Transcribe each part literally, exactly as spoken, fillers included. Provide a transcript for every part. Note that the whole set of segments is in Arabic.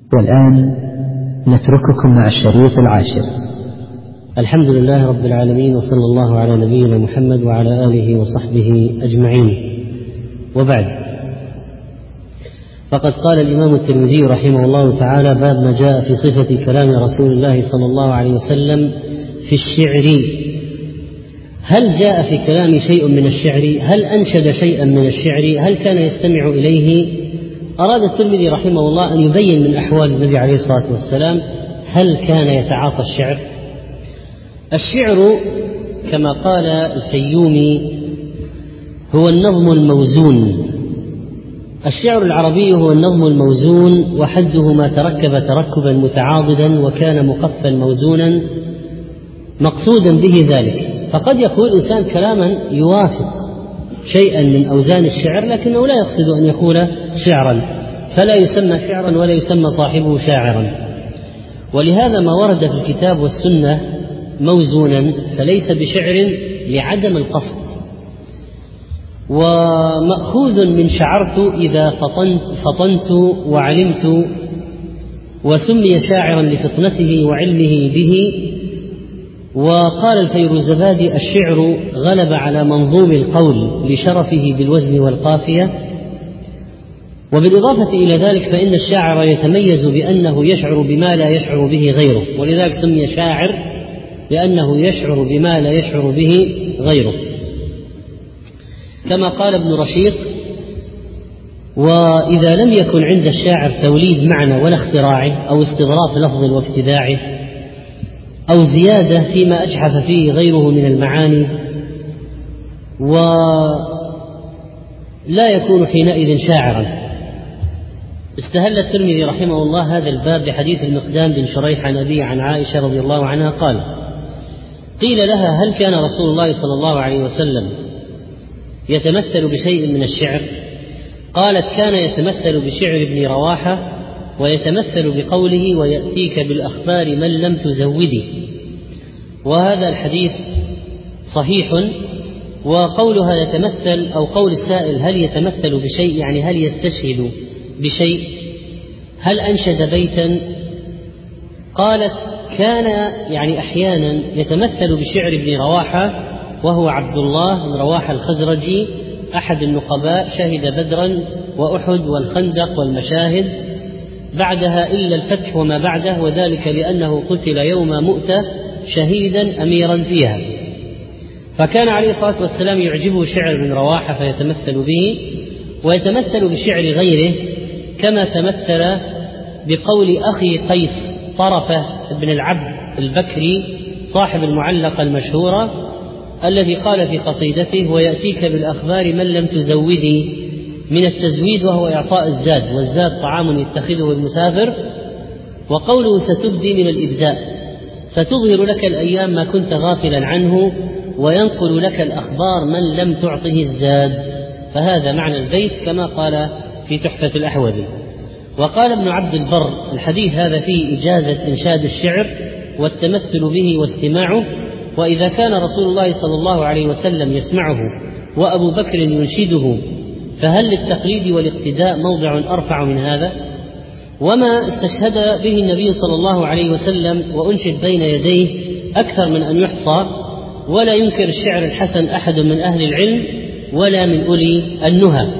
والآن نترككم مع الشريط العاشر. الحمد لله رب العالمين، وصلى الله على نبينا محمد وعلى آله وصحبه أجمعين، وبعد. فقد قال الإمام الترمذي رحمه الله تعالى: باب ما جاء في صفة كلام رسول الله صلى الله عليه وسلم في الشعر. هل جاء في كلام شيء من الشعر؟ هل أنشد شيئا من الشعر؟ هل كان يستمع إليه؟ أراد الترمذي رحمه الله أن يبين من أحوال النبي عليه الصلاة والسلام هل كان يتعاطى الشعر؟ الشعر كما قال الفيومي هو النظم الموزون. الشعر العربي هو النظم الموزون، وحده ما تركب تركبا متعاضدا وكان مقفا موزونا مقصودا به ذلك. فقد يقول الإنسان كلاما يوافق شيئا من أوزان الشعر لكنه لا يقصد أن يقول شعرا، فلا يسمى شعرا ولا يسمى صاحبه شاعرا. ولهذا ما ورد في الكتاب والسنة موزونا فليس بشعر لعدم القصد. ومأخوذ من شعرت إذا فطنت, فطنت وعلمت، وسمي شاعرا لفطنته وعلمه به. وقال الفيروزبادي: الشعر غلب على منظوم القول لشرفه بالوزن والقافية. وبالإضافة إلى ذلك فإن الشاعر يتميز بأنه يشعر بما لا يشعر به غيره، ولذلك سمي شاعر لأنه يشعر بما لا يشعر به غيره، كما قال ابن رشيق: وإذا لم يكن عند الشاعر توليد معنى ولا اختراعه أو استظراف لفظ وافتداعه أو زيادة فيما أجحف فيه غيره من المعاني، ولا يكون حينئذ شاعرا. استهل الترمذي رحمه الله هذا الباب بحديث المقدام بن شريح عن أبيه عن عائشة رضي الله عنها قال: قيل لها: هل كان رسول الله صلى الله عليه وسلم يتمثل بشيء من الشعر؟ قالت: كان يتمثل بشعر ابن رواحة، ويتمثل بقوله: ويأتيك بالأخبار من لم تزودي. وهذا الحديث صحيح. وقولها يتمثل أو قول السائل هل يتمثل بشيء يعني هل يستشهد بشيء، هل أنشد بيتا؟ قالت: كان يعني أحيانا يتمثل بشعر ابن رواحة، وهو عبد الله بن رواحة الخزرجي أحد النقباء، شهد بدرا وأحد والخندق والمشاهد بعدها إلا الفتح وما بعده، وذلك لأنه قتل يوم مؤتة شهيدا أميرا فيها. فكان عليه الصلاة والسلام يعجبه شعر ابن رواحة فيتمثل به، ويتمثل بشعر غيره، كما تمثل بقول أخي قيس طرفة بن العبد البكري صاحب المعلقة المشهورة الذي قال في قصيدته: ويأتيك بالأخبار من لم تزودي، من التزويد وهو إعطاء الزاد، والزاد طعام يتخذه المسافر. وقوله ستبدي من الإبداء، ستظهر لك الأيام ما كنت غافلا عنه، وينقل لك الأخبار من لم تعطه الزاد. فهذا معنى البيت كما قال في تحفة الأحوذي. وقال ابن عبد البر: الحديث هذا فيه إجازة إنشاد الشعر والتمثل به واستماعه، وإذا كان رسول الله صلى الله عليه وسلم يسمعه وأبو بكر ينشده فهل للتقليد والاقتداء موضع أرفع من هذا؟ وما استشهد به النبي صلى الله عليه وسلم وأنشد بين يديه أكثر من أن يحصى، ولا ينكر الشعر الحسن أحد من أهل العلم ولا من أولي النهى.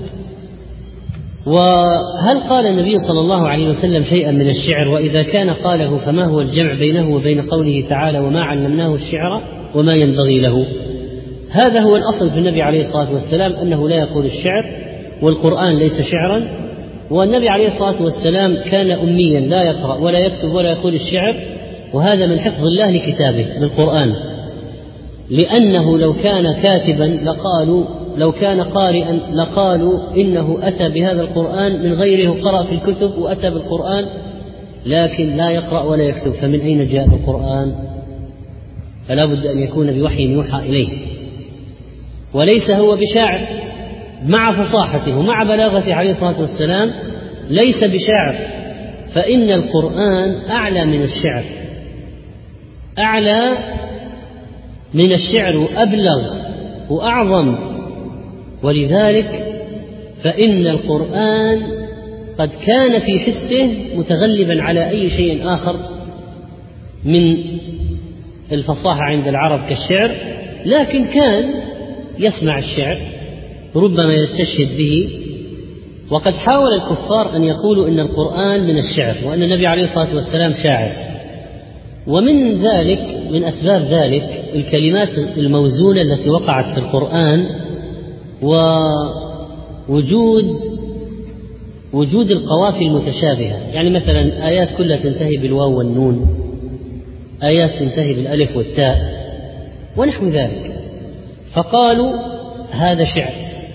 وهل قال النبي صلى الله عليه وسلم شيئا من الشعر؟ وإذا كان قاله فما هو الجمع بينه وبين قوله تعالى: وما علمناه الشعر وما ينبغي له؟ هذا هو الأصل في النبي عليه الصلاة والسلام، أنه لا يقول الشعر، والقرآن ليس شعرا. والنبي عليه الصلاة والسلام كان أميا لا يقرأ ولا يكتب ولا يقول الشعر، وهذا من حفظ الله لكتابه بالقرآن، لأنه لو كان كاتبا لقالوا لو كان قارئا لقالوا إنه أتى بهذا القرآن من غيره، قرأ في الكتب وأتى بالقرآن، لكن لا يقرأ ولا يكتب، فمن أين جاء القرآن؟ فلا بد أن يكون بوحي يوحى إليه. وليس هو بشاعر، مع فصاحته ومع بلاغته عليه الصلاة والسلام ليس بشاعر، فإن القرآن أعلى من الشعر، أعلى من الشعر وأبلغ وأعظم. ولذلك فإن القرآن قد كان في حسه متغلبا على أي شيء آخر من الفصاحة عند العرب كالشعر، لكن كان يسمع الشعر ربما يستشهد به. وقد حاول الكفار أن يقولوا إن القرآن من الشعر وأن النبي عليه الصلاة والسلام شاعر، ومن ذلك من أسباب ذلك الكلمات الموزونة التي وقعت في القرآن، ووجود وجود القوافي المتشابهة. يعني مثلا آيات كلها تنتهي بالواو والنون، آيات تنتهي بالألف والتاء ونحو ذلك، فقالوا هذا شعر،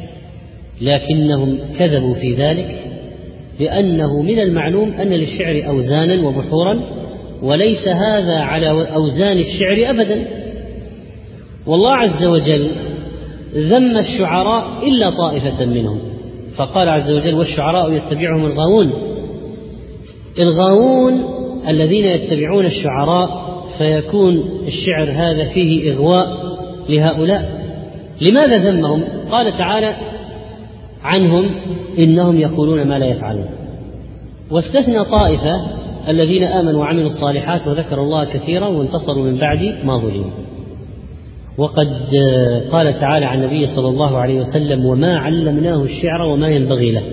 لكنهم كذبوا في ذلك، لأنه من المعلوم أن للشعر أوزانا وبحورا، وليس هذا على أوزان الشعر أبدا. والله عز وجل ذم الشعراء إلا طائفة منهم، فقال عز وجل والشعراء يتبعهم الغاوون. الغاوون الذين يتبعون الشعراء، فيكون الشعر هذا فيه إغواء لهؤلاء. لماذا ذمهم؟ قال تعالى عنهم إنهم يقولون ما لا يفعلون، واستثنى طائفة الذين آمنوا وعملوا الصالحات وذكروا الله كثيرا وانتصروا من بعد ما ظلموا. وقد قال تعالى عن النبي صلى الله عليه وسلم وما علمناه الشعر وما ينبغي له.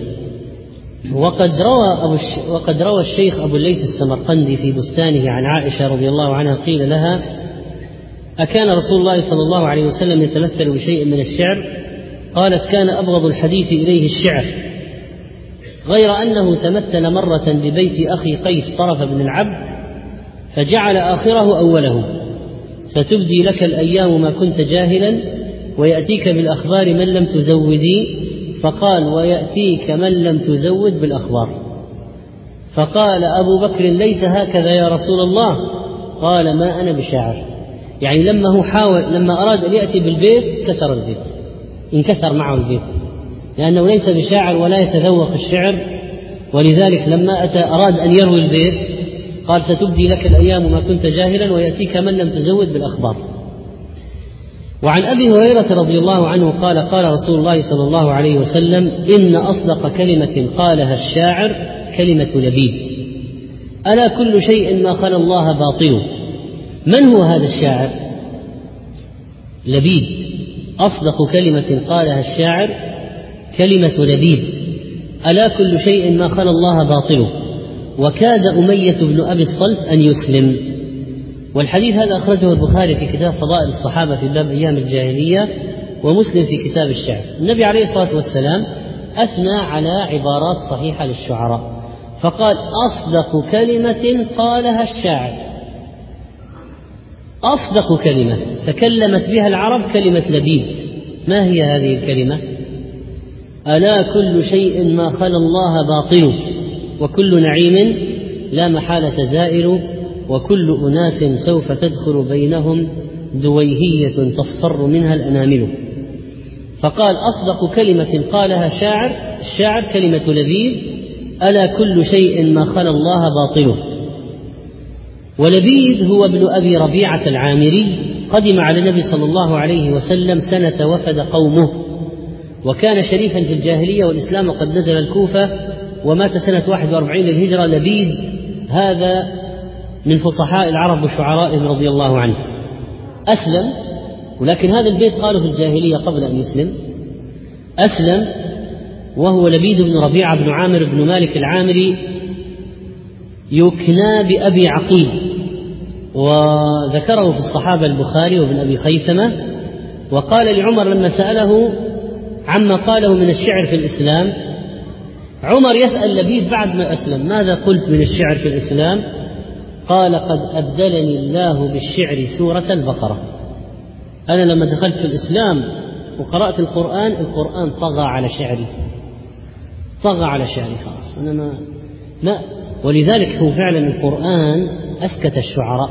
وقد روى, أبو الش... وقد روى الشيخ أبو الليث السمرقندي في بستانه عن عائشة رضي الله عنها قيل لها أكان رسول الله صلى الله عليه وسلم يتمثل بشيء من الشعر؟ قالت كان أبغض الحديث إليه الشعر، غير أنه تمثل مرة ببيت أخي قيس طرف بن العبد فجعل آخره أوله ستبدي لك الأيام ما كنت جاهلا ويأتيك بالأخبار من لم تزودي، فقال ويأتيك من لم تزود بالأخبار. فقال أبو بكر ليس هكذا يا رسول الله، قال ما أنا بشاعر. يعني لما هو حاول لما أراد أن يأتي بالبيت كسر البيت، انكسر معه البيت، لأنه ليس بشاعر ولا يتذوق الشعر. ولذلك لما أتى أراد أن يروي البيت قال ستبدي لك الأيام ما كنت جاهلا ويأتيك من لم تزود بالأخبار. وعن أبي هريرة رضي الله عنه قال قال رسول الله صلى الله عليه وسلم إن أصدق كلمة قالها الشاعر كلمة لبيد، ألا كل شيء ما خلا الله باطل. من هو هذا الشاعر؟ لبيد. أصدق كلمة قالها الشاعر كلمة لبيد، ألا كل شيء ما خلا الله باطل. وكاد أمية بن أبي الصلت أن يسلم. والحديث هذا أخرجه البخاري في كتاب فضائل الصحابة في باب أيام الجاهلية، ومسلم في كتاب الشعر. النبي عليه الصلاة والسلام أثنى على عبارات صحيحة للشعراء، فقال أصدق كلمة قالها الشاعر. أصدق كلمة تكلمت بها العرب كلمة لبيد. ما هي هذه الكلمة؟ ألا كل شيء ما خلا الله باطل، وكل نعيم لا محالة زائل، وكل أناس سوف تدخل بينهم دويهية تصفر منها الأنامل. فقال أصدق كلمة قالها شاعر الشاعر كلمة لبيد، ألا كل شيء ما خلا الله باطل. ولبيد هو ابن أبي ربيعة العامري، قدم على النبي صلى الله عليه وسلم سنة وفد قومه، وكان شريفا في الجاهلية والإسلام وقد نزل الكوفة، ومات سنة واحد وأربعين للهجرة. لبيد هذا من فصحاء العرب وشعرائهم رضي الله عنه. أسلم، ولكن هذا البيت قاله في الجاهلية قبل أن يسلم. أسلم وهو لبيد بن ربيعة بن عامر بن مالك العامري، يكنى بأبي عقيل، وذكره في الصحابة البخاري وابن أبي خيثمة. وقال لعمر لما سأله عما قاله من الشعر في الإسلام، عمر يسأل لبيد بعد ما أسلم ماذا قلت من الشعر في الإسلام؟ قال قد أبدلني الله بالشعر سورة البقرة. أنا لما دخلت في الإسلام وقرأت القرآن، القرآن طغى على شعري، طغى على شعري خلاص أنا ما, ما ولذلك هو فعلا القرآن أسكت الشعراء،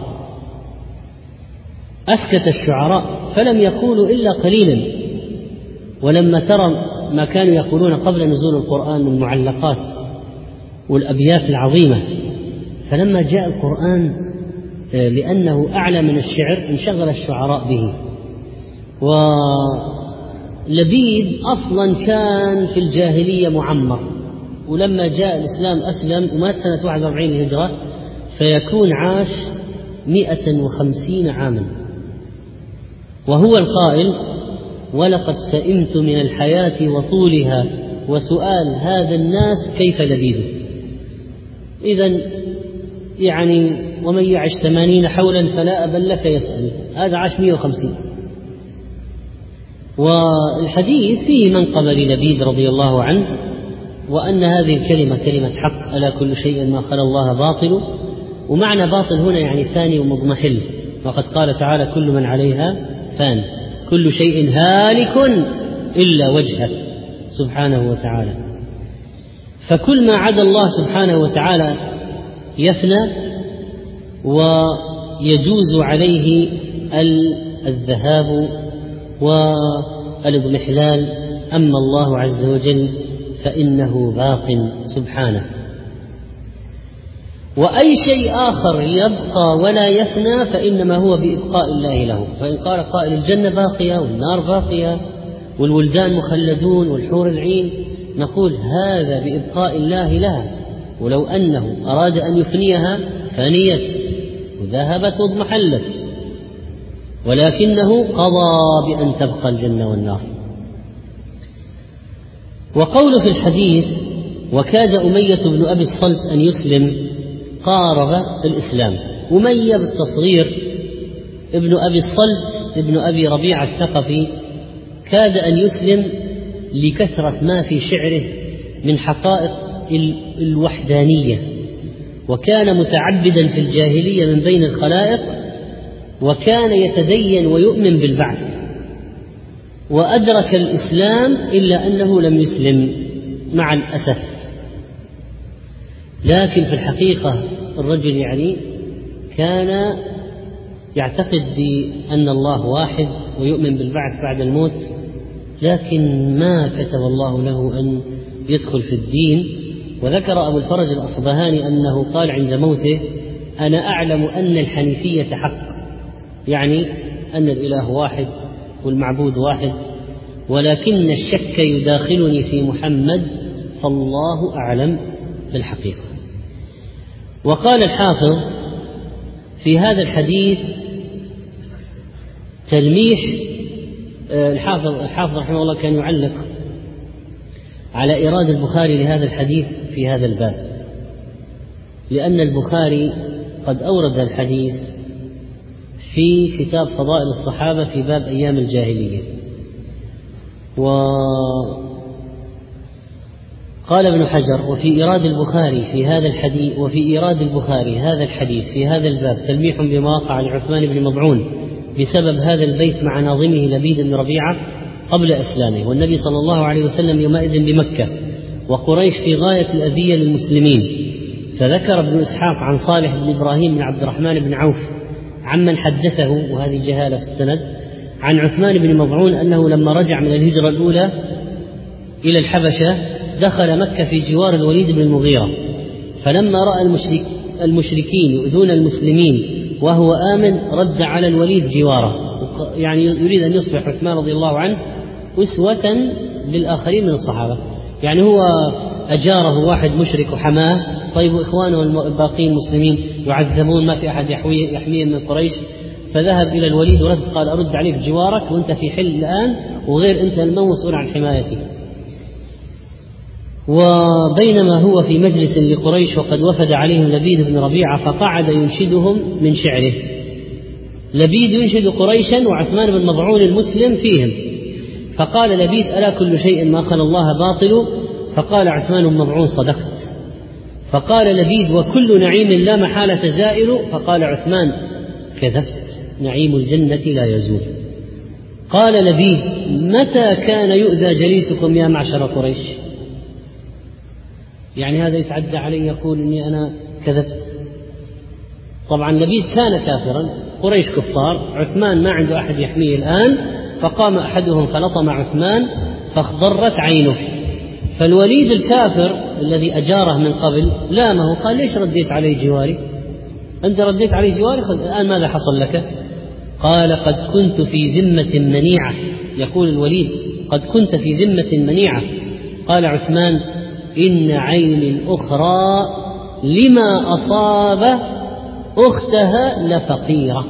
أسكت الشعراء فلم يقولوا إلا قليلا. ولما ترى ما كانوا يقولون قبل نزول القرآن من معلقات والأبيات العظيمة، فلما جاء القرآن لأنه أعلى من الشعر انشغل الشعراء به. ولبيد أصلا كان في الجاهلية معمر، ولما جاء الإسلام أسلم ومات سنة واحد وأربعين الهجرة، فيكون عاش مئة وخمسين عاما. وهو القائل: ولقد سئمت من الحياة وطولها وسؤال هذا الناس كيف لذيذ. إذن يعني ومن يعش ثمانين حولا فلا أبا لك يسأل، هذا عاش مئة وخمسين. والحديث فيه منقبة للبيد رضي الله عنه، وأن هذه الكلمة كلمة حق: ألا كل شيء ما خلا الله باطل. ومعنى باطل هنا يعني ثاني ومضمحل، وقد قال تعالى: كل من عليها فان، كل شيء هالك إلا وجهه سبحانه وتعالى. فكل ما عدا الله سبحانه وتعالى يفنى ويجوز عليه الذهاب والاضمحلال، أما الله عز وجل فإنه باق سبحانه. وأي شيء آخر يبقى ولا يفنى فإنما هو بإبقاء الله له. فإن قال قائل: الجنة باقية والنار باقية والولدان مخلدون والحور العين، نقول: هذا بإبقاء الله لها، ولو أنه أراد أن يفنيها فنيت وذهبت واضمحلت، ولكنه قضى بأن تبقى الجنة والنار. وقوله في الحديث: وكاد أمية بن أبي الصلت أن يسلم، قارب الإسلام. أمية بالتصغير ابن أبي الصلت ابن أبي ربيعة الثقفي كاد أن يسلم لكثرة ما في شعره من حقائق الوحدانية، وكان متعبدا في الجاهلية من بين الخلائق، وكان يتدين ويؤمن بالبعث، وأدرك الإسلام إلا أنه لم يسلم مع الأسف. لكن في الحقيقة الرجل يعني كان يعتقد بأن الله واحد ويؤمن بالبعث بعد الموت، لكن ما كتب الله له أن يدخل في الدين. وذكر أبو الفرج الأصبهاني أنه قال عند موته: أنا أعلم أن الحنيفية حق، يعني أن الإله واحد والمعبود واحد، ولكن الشك يداخلني في محمد، فالله أعلم بالحقيقة. وقال الحافظ في هذا الحديث تلميح. الحافظ الحافظ رحمه الله كان يعلق على إيراد البخاري لهذا الحديث في هذا الباب، لأن البخاري قد أورد الحديث في كتاب فضائل الصحابة في باب أيام الجاهلية. وقال ابن حجر: وفي إيراد البخاري في هذا الحديث وفي إيراد البخاري هذا الحديث في هذا الباب تلميح بما وقع لعثمان بن مضعون بسبب هذا البيت مع ناظمه لبيد بن ربيعة قبل إسلامه، والنبي صلى الله عليه وسلم يومئذ بمكة، وقريش في غاية الأذية للمسلمين. فذكر ابن إسحاق عن صالح بن إبراهيم بن عبد الرحمن بن عوف عمن حدثه، وهذه جهالة في السند، عن عثمان بن مضعون أنه لما رجع من الهجرة الأولى إلى الحبشة دخل مكة في جوار الوليد بن المغيرة، فلما رأى المشرك المشركين يؤذون المسلمين وهو آمن رد على الوليد جواره، يعني يريد أن يصبح عثمان رضي الله عنه أسوة للآخرين من الصحابة. يعني هو أجاره واحد مشرك وحماه، طيب إخوانه الباقين مسلمين يعذبون ما في أحد يحميهم من قريش، فذهب إلى الوليد ورد قال: أرد عليك جوارك وأنت في حل الآن، وغير أنت المسؤول عن حمايتي. وبينما هو في مجلس لقريش وقد وفد عليهم لبيد بن ربيعة، فقعد ينشدهم من شعره. لبيد ينشد قريشا وعثمان بن مضعون المسلم فيهم، فقال لبيد: ألا كل شيء ما خلا الله باطل؟ فقال عثمان بن مضعون: صدقت. فقال لبيد: وكل نعيم لا محالة زائل؟ فقال عثمان: كذبت، نعيم الجنة لا يزول. قال لبيد: متى كان يؤذى جليسكم يا معشر قريش؟ يعني هذا يتعدى علي يقول إني أنا كذبت. طبعا لبيد كان كافرا، قريش كفار، عثمان ما عنده أحد يحميه الآن، فقام أحدهم فلطم عثمان فاخضرت عينه، فالوليد الكافر الذي أجاره من قبل لامه، قال: ليش رديت علي جواري؟ أنت رديت علي جواري، الآن ماذا حصل لك؟ قال: قد كنت في ذمة منيعة. يقول الوليد: قد كنت في ذمة منيعة. قال عثمان: إن عين أخرى لما أصاب أختها لفقيرة.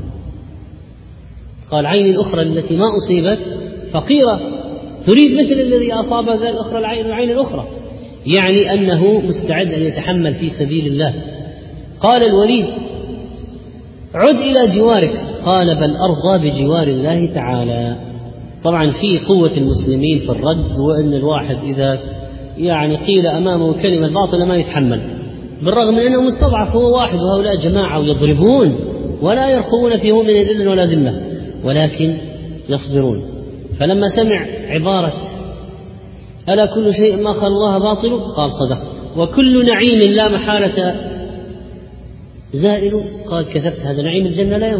قال عين الأخرى التي ما أصيبت فقيرة، تريد مثل الذي أصاب ذا الأخرى العين الأخرى، يعني أنه مستعد أن يتحمل في سبيل الله. قال الوليد عد إلى جوارك، قال بل أرضى بجوار الله تعالى. طبعا في قوة المسلمين في الرد، وأن الواحد إذا يعني قيل أمامه كلمة باطلة ما يتحمل، بالرغم من أنه مستضعف هو واحد وهؤلاء جماعة ويضربون ولا يرقبون في مؤمن إلا ولا ذمة، ولكن يصبرون. فلما سمع عبارة ألا كل شيء ما خلق الله باطل، قال صدق، وكل نعيم لا محالة زائل، قال كذبت، هذا نعيم الجنة لا يوم.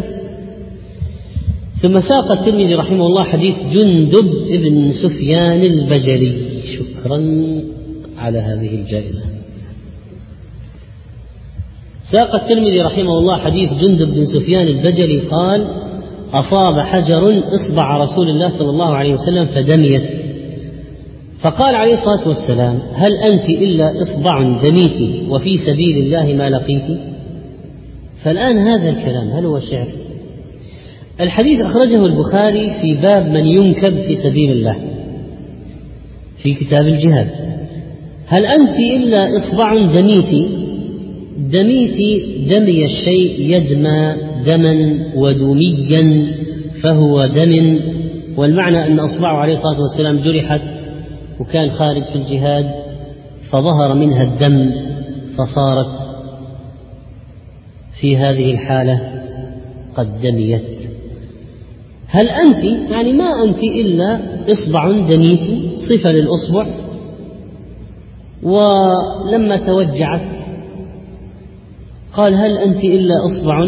ثم ساق الترمذي رحمه الله حديث جندب بن سفيان البجلي. شكرا على هذه الجائزة. ساق الترمذي رحمه الله حديث جندب بن سفيان البجلي قال أصاب حجر إصبع رسول الله صلى الله عليه وسلم فدميت، فقال عليه الصلاة والسلام هل أنت إلا إصبع دميت وفي سبيل الله ما لقيت؟ فالآن هذا الكلام هل هو شعر؟ الحديث أخرجه البخاري في باب من ينكب في سبيل الله في كتاب الجهاد. هل أنت إلا إصبع دميت، دميت دمي الشيء يدمى دما ودميا فهو دم، والمعنى أن أصبعه عليه الصلاة والسلام جرحت وكان خارج في الجهاد فظهر منها الدم فصارت في هذه الحالة قد دميت. هل أنت يعني ما أنت إلا إصبع دميت، صفة للأصبع، ولما توجعت قال هل أنت إلا إصبع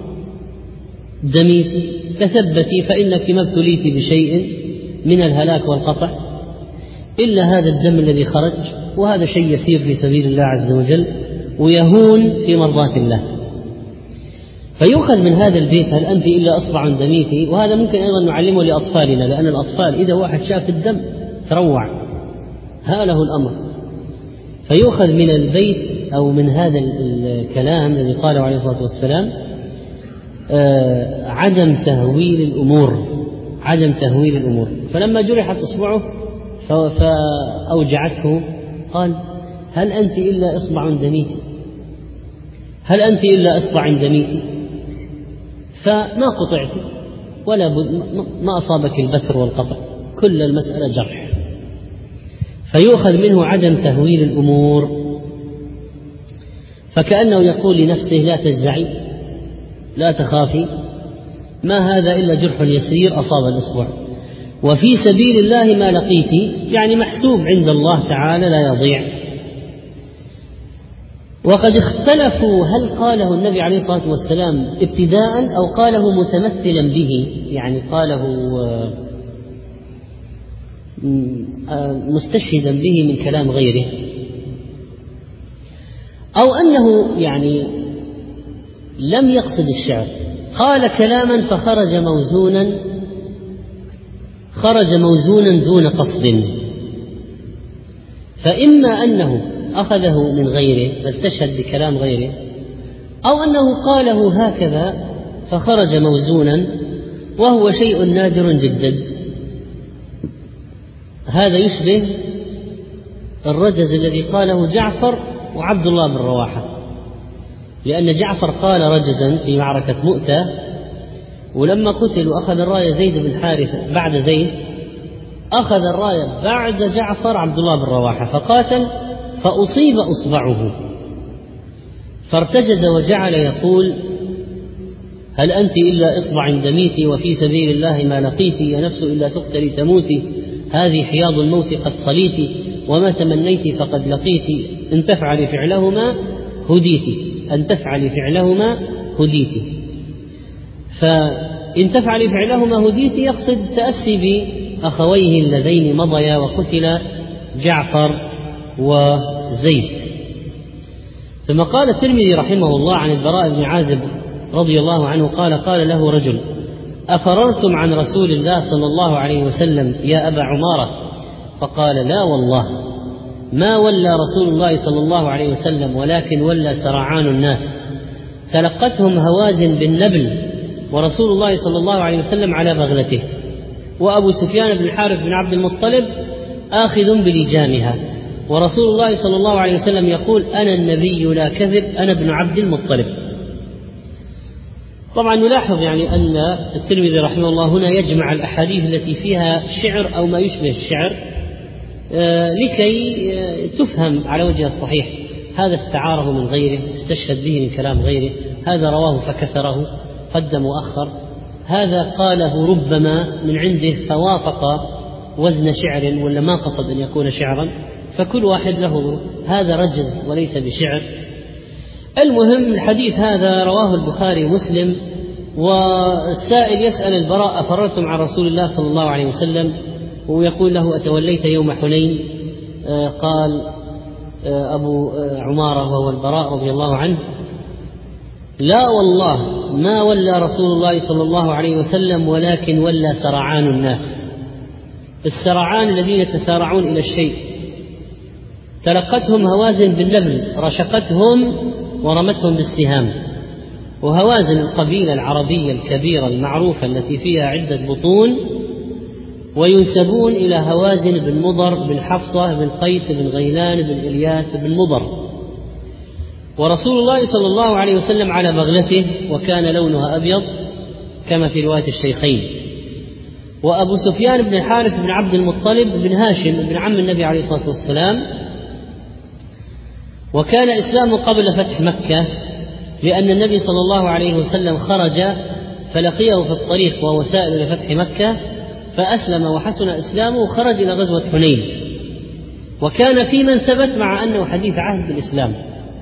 دميت، تثبتي فإنك ما ابتليت بشيء من الهلاك والقطع إلا هذا الدم الذي خرج، وهذا شيء يسير في سبيل الله عز وجل ويهون في مرضاة الله. فيؤخذ من هذا البيت هل أنت إلا أصبع دميتي، وهذا ممكن أيضا نعلمه لأطفالنا، لأن الأطفال إذا واحد شاف الدم تروع هاله الأمر. فيؤخذ من البيت أو من هذا الكلام الذي قاله عليه الصلاة والسلام آه عدم تهويل الأمور، عدم تهويل الأمور. فلما جرحت إصبعه فأوجعته قال هل أنت إلا إصبع دميتي، هل أنت إلا إصبع دميتي، فما قطعت ولا ما أصابك البتر والقطع، كل المسألة جرح. فيؤخذ منه عدم تهويل الأمور، فكأنه يقول لنفسه لا تجزعي لا تخافي، ما هذا إلا جرح يسير أصاب الإصبع، وفي سبيل الله ما لقيت، يعني محسوب عند الله تعالى لا يضيع. وقد اختلفوا هل قاله النبي عليه الصلاة والسلام ابتداء أو قاله متمثلا به، يعني قاله مستشهدا به من كلام غيره، أو أنه يعني لم يقصد الشعر، قال كلاما فخرج موزونا خرج موزونا دون قصد. فإما أنه أخذه من غيره فاستشهد بكلام غيره، أو أنه قاله هكذا فخرج موزونا وهو شيء نادر جدا. هذا يشبه الرجز الذي قاله جعفر وعبد الله بن رواحة، لأن جعفر قال رجزا في معركة مؤتة، ولما قتل وأخذ الراية زيد بن حارثة بعد زيد، أخذ الراية بعد جعفر عبد الله بن رواحة فقاتل فأصيب أصبعه فارتجز وجعل يقول هل أنت إلا إصبع دميتي وفي سبيل الله ما لقيتي، يا نفس إلا تقتلي تموتي، هذه حياض الموت قد صليتي، وما تمنيت فقد لقيتي، إن تفعلي فعلهما هديتي، أن تفعلي فعلهما هديتي. فإن تفعلي فعلهما هديتي يقصد تأسي بأخويه اللذين مضيا وقتل جعفر وزيد. ثم قال الترمذي رحمه الله عن البراء بن عازب رضي الله عنه قال قال له رجل أفررتم عن رسول الله صلى الله عليه وسلم يا أبا عمارة؟ فقال لا والله، ما ولى رسول الله صلى الله عليه وسلم ولكن ولى سرعان الناس، تلقتهم هوازن بالنبل ورسول الله صلى الله عليه وسلم على بغلته، وأبو سفيان بن الحارث بن عبد المطلب آخذ بلجامها، ورسول الله صلى الله عليه وسلم يقول: أنا النبي لا كذب، أنا ابن عبد المطلب. طبعا نلاحظ يعني أن الترمذي رحمه الله هنا يجمع الأحاديث التي فيها شعر أو ما يشبه الشعر لكي تفهم على وجه الصحيح. هذا استعاره من غيره، استشهد به من كلام غيره، هذا رواه فكسره، قدم وأخر، هذا قاله ربما من عنده فوافق وزن شعر ولا ما قصد أن يكون شعرا، فكل واحد له، هذا رجز وليس بشعر. المهم الحديث هذا رواه البخاري ومسلم. والسائل يسأل البراء: أفررتم عن رسول الله صلى الله عليه وسلم؟ ويقول له: أتوليت يوم حنين؟ آه قال آه أبو آه عمارة وهو البراء رضي الله عنه: لا والله ما ولى رسول الله صلى الله عليه وسلم ولكن ولى سرعان الناس. السرعان الذين يتسارعون إلى الشيء، تلقتهم هوازن بالنبل، رشقتهم ورمتهم بالسهام. وهوازن القبيلة العربية الكبيرة المعروفة التي فيها عدة بطون، وينسبون إلى هوازن بن مضر بن حفصة بن قيس بن غيلان بن إلياس بن مضر. ورسول الله صلى الله عليه وسلم على بغلته، وكان لونها أبيض كما في رواية الشيخين. وأبو سفيان بن الحارث بن عبد المطلب بن هاشم بن عم النبي عليه الصلاة والسلام، وكان إسلامه قبل فتح مكة، لأن النبي صلى الله عليه وسلم خرج فلقيه في الطريق وهو سائر إلى فتح مكة، فأسلم وحسن إسلامه وخرج إلى غزوة حنين، وكان في من ثبت مع أنه حديث عهد بالإسلام.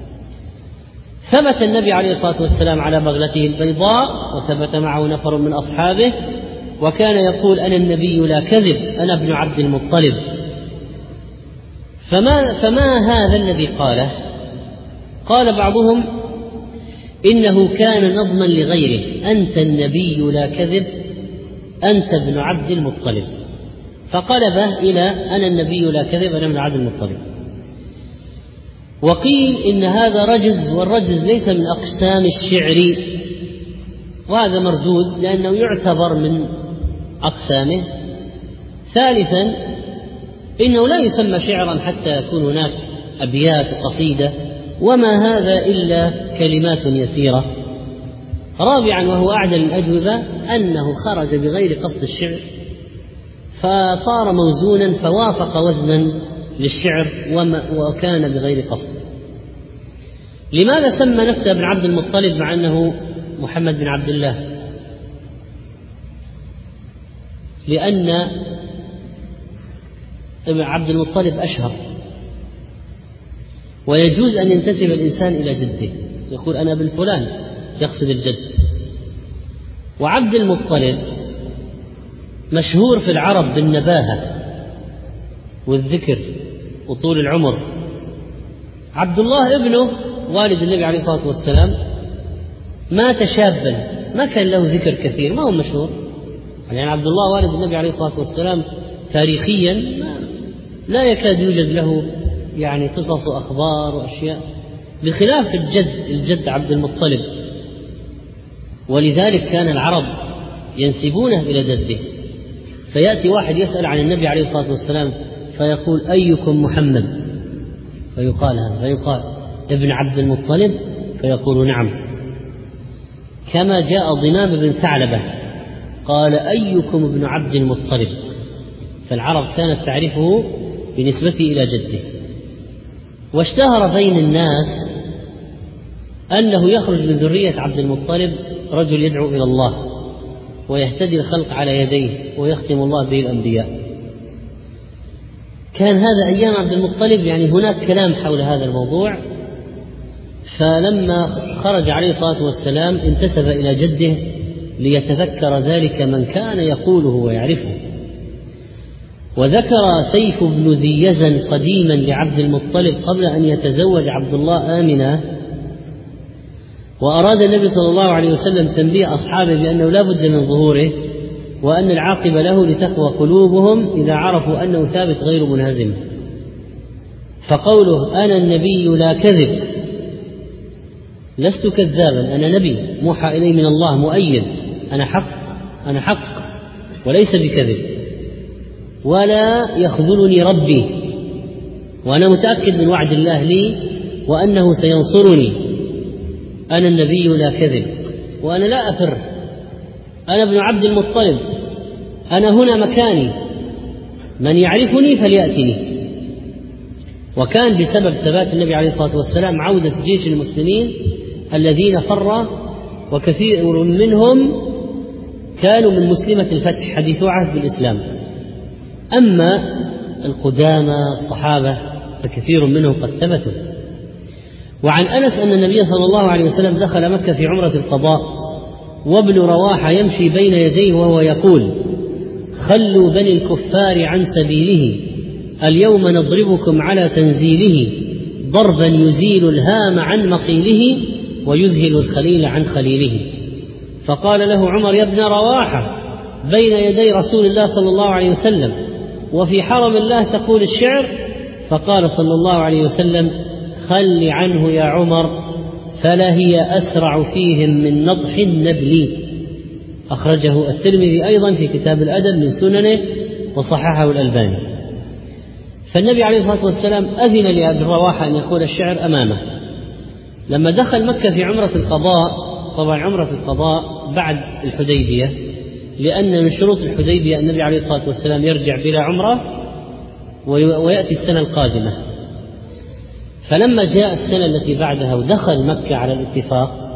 ثبت النبي عليه الصلاة والسلام على بغلته البيضاء، وثبت معه نفر من أصحابه، وكان يقول: أنا النبي لا كذب، أنا ابن عبد المطلب. فما, فما هذا الذي قاله؟ قال بعضهم: إنه كان نظما لغيره: أنت النبي لا كذب، أنت ابن عبد المطلب، فقلبه إلى أنا النبي لا كذب، أنا ابن عبد المطلب. وقيل إن هذا رجز، والرجز ليس من أقسام الشعر، وهذا مردود لأنه يعتبر من أقسامه. ثالثا إنه لا يسمى شعرا حتى يكون هناك أبيات قصيدة، وما هذا إلا كلمات يسيرة. رابعا وهو أعدل الأجوبة أنه خرج بغير قصد الشعر، فصار موزونا فوافق وزنا للشعر وكان بغير قصد. لماذا سمى نفسه ابن عبد المطلب مع أنه محمد بن عبد الله؟ لأن ابن عبد المطلب أشهر، ويجوز أن ينتسب الإنسان إلى جده، يقول أنا ابن فلان، يقصد الجد. وعبد المطلب مشهور في العرب بالنباهة والذكر وطول العمر. عبد الله ابنه والد النبي عليه الصلاة والسلام مات شابا، ما كان له ذكر كثير، ما هو مشهور. يعني عبد الله والد النبي عليه الصلاة والسلام تاريخيا لا يكاد يوجد له يعني قصص وأخبار وأشياء، بخلاف الجد الجد عبد المطلب. ولذلك كان العرب ينسبونه إلى جده. فيأتي واحد يسأل عن النبي عليه الصلاة والسلام فيقول: أيكم محمد؟ فيقال هذا، فيقال ابن عبد المطلب، فيقول نعم. كما جاء ضمام بن ثعلبة قال: أيكم ابن عبد المطلب؟ فالعرب كانت تعرفه بنسبته إلى جده. واشتهر بين الناس أنه يخرج من ذرية عبد المطلب رجل يدعو إلى الله ويهتدي الخلق على يديه ويختم الله به الأنبياء. كان هذا أيام عبد المطلب، يعني هناك كلام حول هذا الموضوع. فلما خرج عليه الصلاة والسلام انتسب إلى جده ليتذكر ذلك من كان يقوله ويعرفه. وذكر سيف بن ذي يزن قديما لعبد المطلب قبل أن يتزوج عبد الله آمنة، وأراد النبي صلى الله عليه وسلم تنبيه أصحابه بأنه لا بد من ظهوره، وأن العاقبة له لتقوى قلوبهم إذا عرفوا أنه ثابت غير منهزم. فقوله أنا النبي لا كذب، لست كذابا، أنا نبي موحى إلي من الله مؤيد، أنا حق، أنا حق وليس بكذب، ولا يخذلني ربي، وأنا متأكد من وعد الله لي وأنه سينصرني. أنا النبي لا كذب، وأنا لا أفر، أنا ابن عبد المطلب، أنا هنا مكاني، من يعرفني فليأتني. وكان بسبب ثبات النبي عليه الصلاة والسلام عودة جيش المسلمين الذين فر، وكثير منهم كانوا من مسلمة الفتح حديثو عهد بالإسلام. أما القدامى الصحابة فكثير منهم قد ثبتوا. وعن أنس أن النبي صلى الله عليه وسلم دخل مكة في عمرة القضاء، وابن رواحة يمشي بين يديه وهو يقول: خلوا بني الكفار عن سبيله، اليوم نضربكم على تنزيله، ضربا يزيل الهام عن مقيله ويذهل الخليل عن خليله. فقال له عمر: يا ابن رواحة، بين يدي رسول الله صلى الله عليه وسلم وفي حرم الله تقول الشعر؟ فقال صلى الله عليه وسلم: خل عنه يا عمر، فلا هي أسرع فيهم من نضح النبل. أخرجه الترمذي أيضا في كتاب الأدب من سننه وصححه الألباني. فالنبي عليه الصلاة والسلام أذن لأبي رواحة أن يقول الشعر أمامه. لما دخل مكة في عمرة القضاء، طبعا عمرة القضاء بعد الحديبية، لأن من شروط الحديبية النبي عليه الصلاة والسلام يرجع بلا عمرة ويأتي السنة القادمة. فلما جاء السنة التي بعدها ودخل مكة على الاتفاق،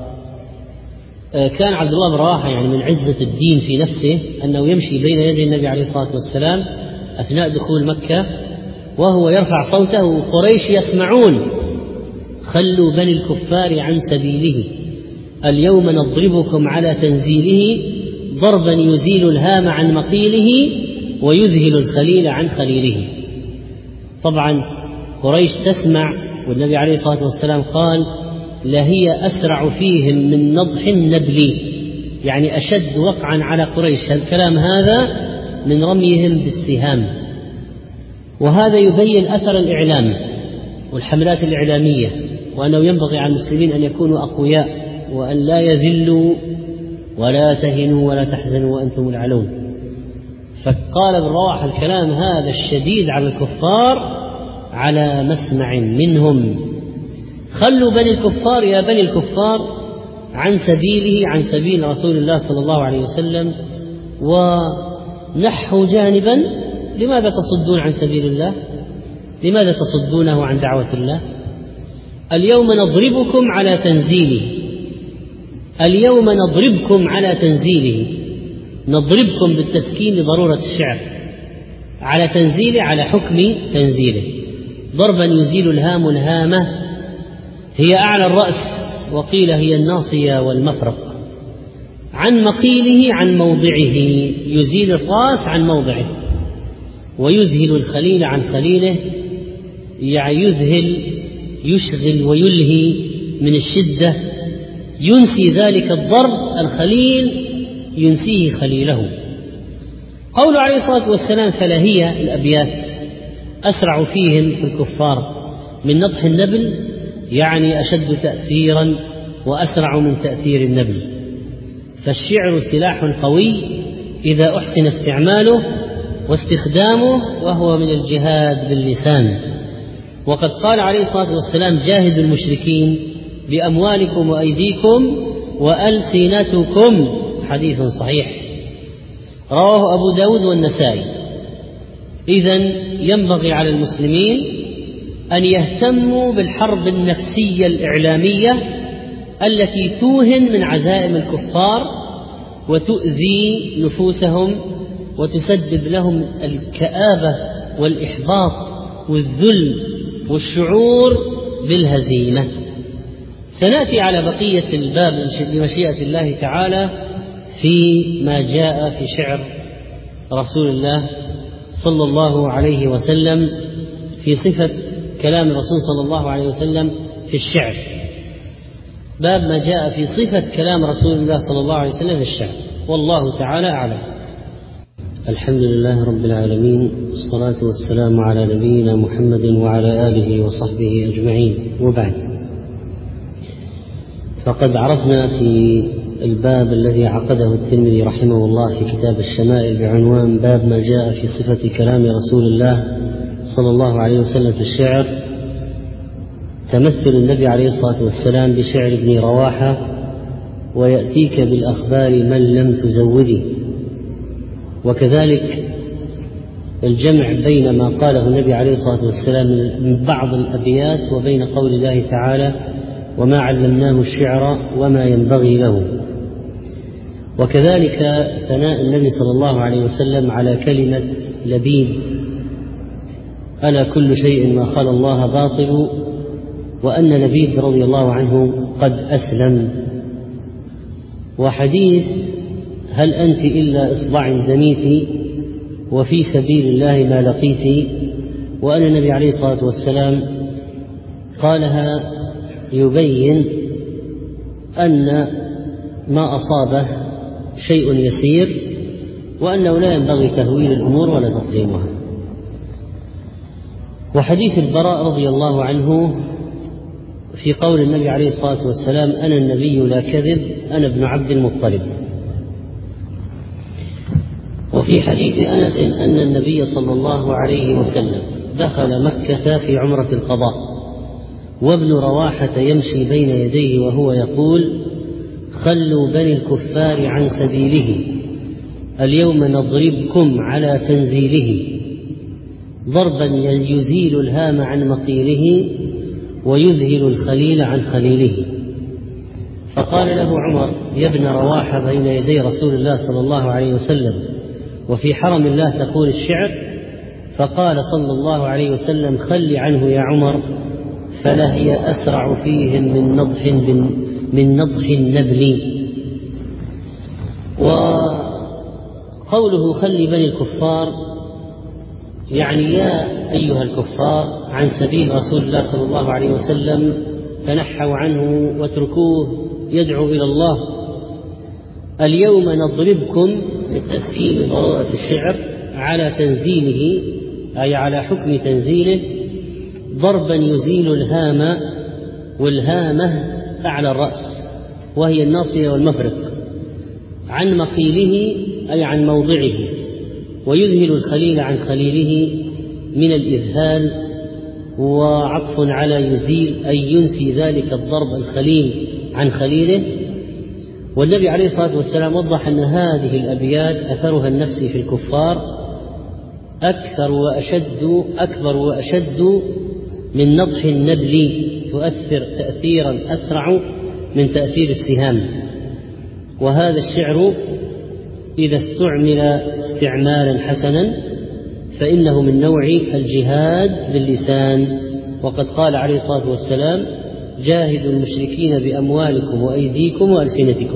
كان عبد الله بن رواحة يعني من عزة الدين في نفسه أنه يمشي بين يدي النبي عليه الصلاة والسلام أثناء دخول مكة وهو يرفع صوته وقريش يسمعون: خلوا بني الكفار عن سبيله، اليوم نضربكم على تنزيله، ضربا يزيل الهام عن مقيله ويذهل الخليل عن خليله. طبعا قريش تسمع، والنبي عليه الصلاة والسلام قال: لهي أسرع فيهم من نضح النبل، يعني أشد وقعا على قريش. الكلام هذا من رميهم بالسهام. وهذا يبين أثر الإعلام والحملات الإعلامية، وأنه ينبغي على المسلمين أن يكونوا أقوياء وأن لا يذلوا ولا تهنوا ولا تحزنوا وأنتم الأعلون. فقال ابن رواحة الكلام هذا الشديد على الكفار على مسمع منهم: خلوا بني الكفار يا بني الكفار عن سبيله، عن سبيل رسول الله صلى الله عليه وسلم، ونحوا جانبا. لماذا تصدون عن سبيل الله؟ لماذا تصدونه عن دعوة الله؟ اليوم نضربكم على تنزيله، اليوم نضربكم على تنزيله، نضربكم بالتسكين لضرورة الشعر، على تنزيله على حكم تنزيله، ضربا يزيل الهام الهامة، هي أعلى الرأس، وقيل هي الناصية والمفرق، عن مقيله عن موضعه، يزيل الرأس عن موضعه، ويذهل الخليل عن خليله، يعني يذهل يشغل ويلهي من الشدة، ينسي ذلك الضرب الخليل ينسيه خليله. قول عليه الصلاة والسلام: فلهي الأبيات أسرع فيهم في الكفار من نضح النبل، يعني أشد تأثيرا وأسرع من تأثير النبل. فالشعر سلاح قوي إذا أحسن استعماله واستخدامه، وهو من الجهاد باللسان. وقد قال عليه الصلاة والسلام: جاهدوا المشركين بأموالكم وأيديكم وألسنتكم، حديث صحيح رواه أبو داود والنسائي. إذن ينبغي على المسلمين أن يهتموا بالحرب النفسية الإعلامية التي توهن من عزائم الكفار وتؤذي نفوسهم وتسبب لهم الكآبة والإحباط والذل والشعور بالهزيمة. سنأتي على بقية الباب بمشيئة الله تعالى في ما جاء في شعر رسول الله صلى الله عليه وسلم، في صفة كلام الرسول صلى الله عليه وسلم في الشعر. باب ما جاء في صفة كلام رسول الله صلى الله عليه وسلم في الشعر، والله تعالى أعلم. الحمد لله رب العالمين، والصلاة والسلام على نبينا محمد وعلى آله وصحبه أجمعين، وبعد. فقد عرفنا في الباب الذي عقده الترمذي رحمه الله في كتاب الشمائل بعنوان باب ما جاء في صفة كلام رسول الله صلى الله عليه وسلم في الشعر، تمثل النبي عليه الصلاة والسلام بشعر ابن رواحة: ويأتيك بالأخبار من لم تزوده. وكذلك الجمع بين ما قاله النبي عليه الصلاة والسلام من بعض الأبيات وبين قول الله تعالى: وما علمناه الشعر وما ينبغي له. وكذلك ثناء النبي صلى الله عليه وسلم على كلمة لبيد: ألا كل شيء ما خلا الله باطل، وأن لبيد رضي الله عنه قد أسلم. وحديث: هل أنت إلا إصبع دميت وفي سبيل الله ما لقيت، وأن النبي عليه الصلاة والسلام قالها يبين أن ما أصابه شيء يسير، وأنه لا ينبغي تهويل الأمور ولا تظليمها. وحديث البراء رضي الله عنه في قول النبي عليه الصلاة والسلام: أنا النبي لا كذب، أنا ابن عبد المطلب. وفي حديث أنس أن النبي صلى الله عليه وسلم دخل مكة في عمرة القضاء، وابن رواحة يمشي بين يديه وهو يقول: خلوا بني الكفار عن سبيله، اليوم نضربكم على تنزيله، ضربا يزيل الهام عن مقيله ويذهل الخليل عن خليله. فقال له عمر: يا ابن رواحة، بين يدي رسول الله صلى الله عليه وسلم وفي حرم الله تقول الشعر؟ فقال صلى الله عليه وسلم: خل عنه يا عمر، فلهي أسرع فيهم من نضح من نضح النبل. وقوله خل بني الكفار يعني يا أيها الكفار عن سبيل رسول الله صلى الله عليه وسلم، تنحوا عنه واتركوه يدعو إلى الله. اليوم نضربكم بالتسكين ضرورة الشعر على تنزيله، أي على حكم تنزيله، ضربا يزيل الهام، والهامة أعلى الرأس وهي الناصية والمفرق، عن مقيله أي عن موضعه، ويذهل الخليل عن خليله من الإذهال، وعطف على يزيل أي ينسي ذلك الضرب الخليل عن خليله. والنبي عليه الصلاة والسلام وضح أن هذه الأبيات أثرها النفسي في الكفار أكثر وأشد أكبر وأشد من نضح النبل، تؤثر تأثيرا أسرع من تأثير السهام. وهذا الشعر إذا استعمل استعمالا حسنا فإنه من نوع الجهاد باللسان. وقد قال عليه الصلاة والسلام: جاهدوا المشركين بأموالكم وأيديكم وألسنتكم.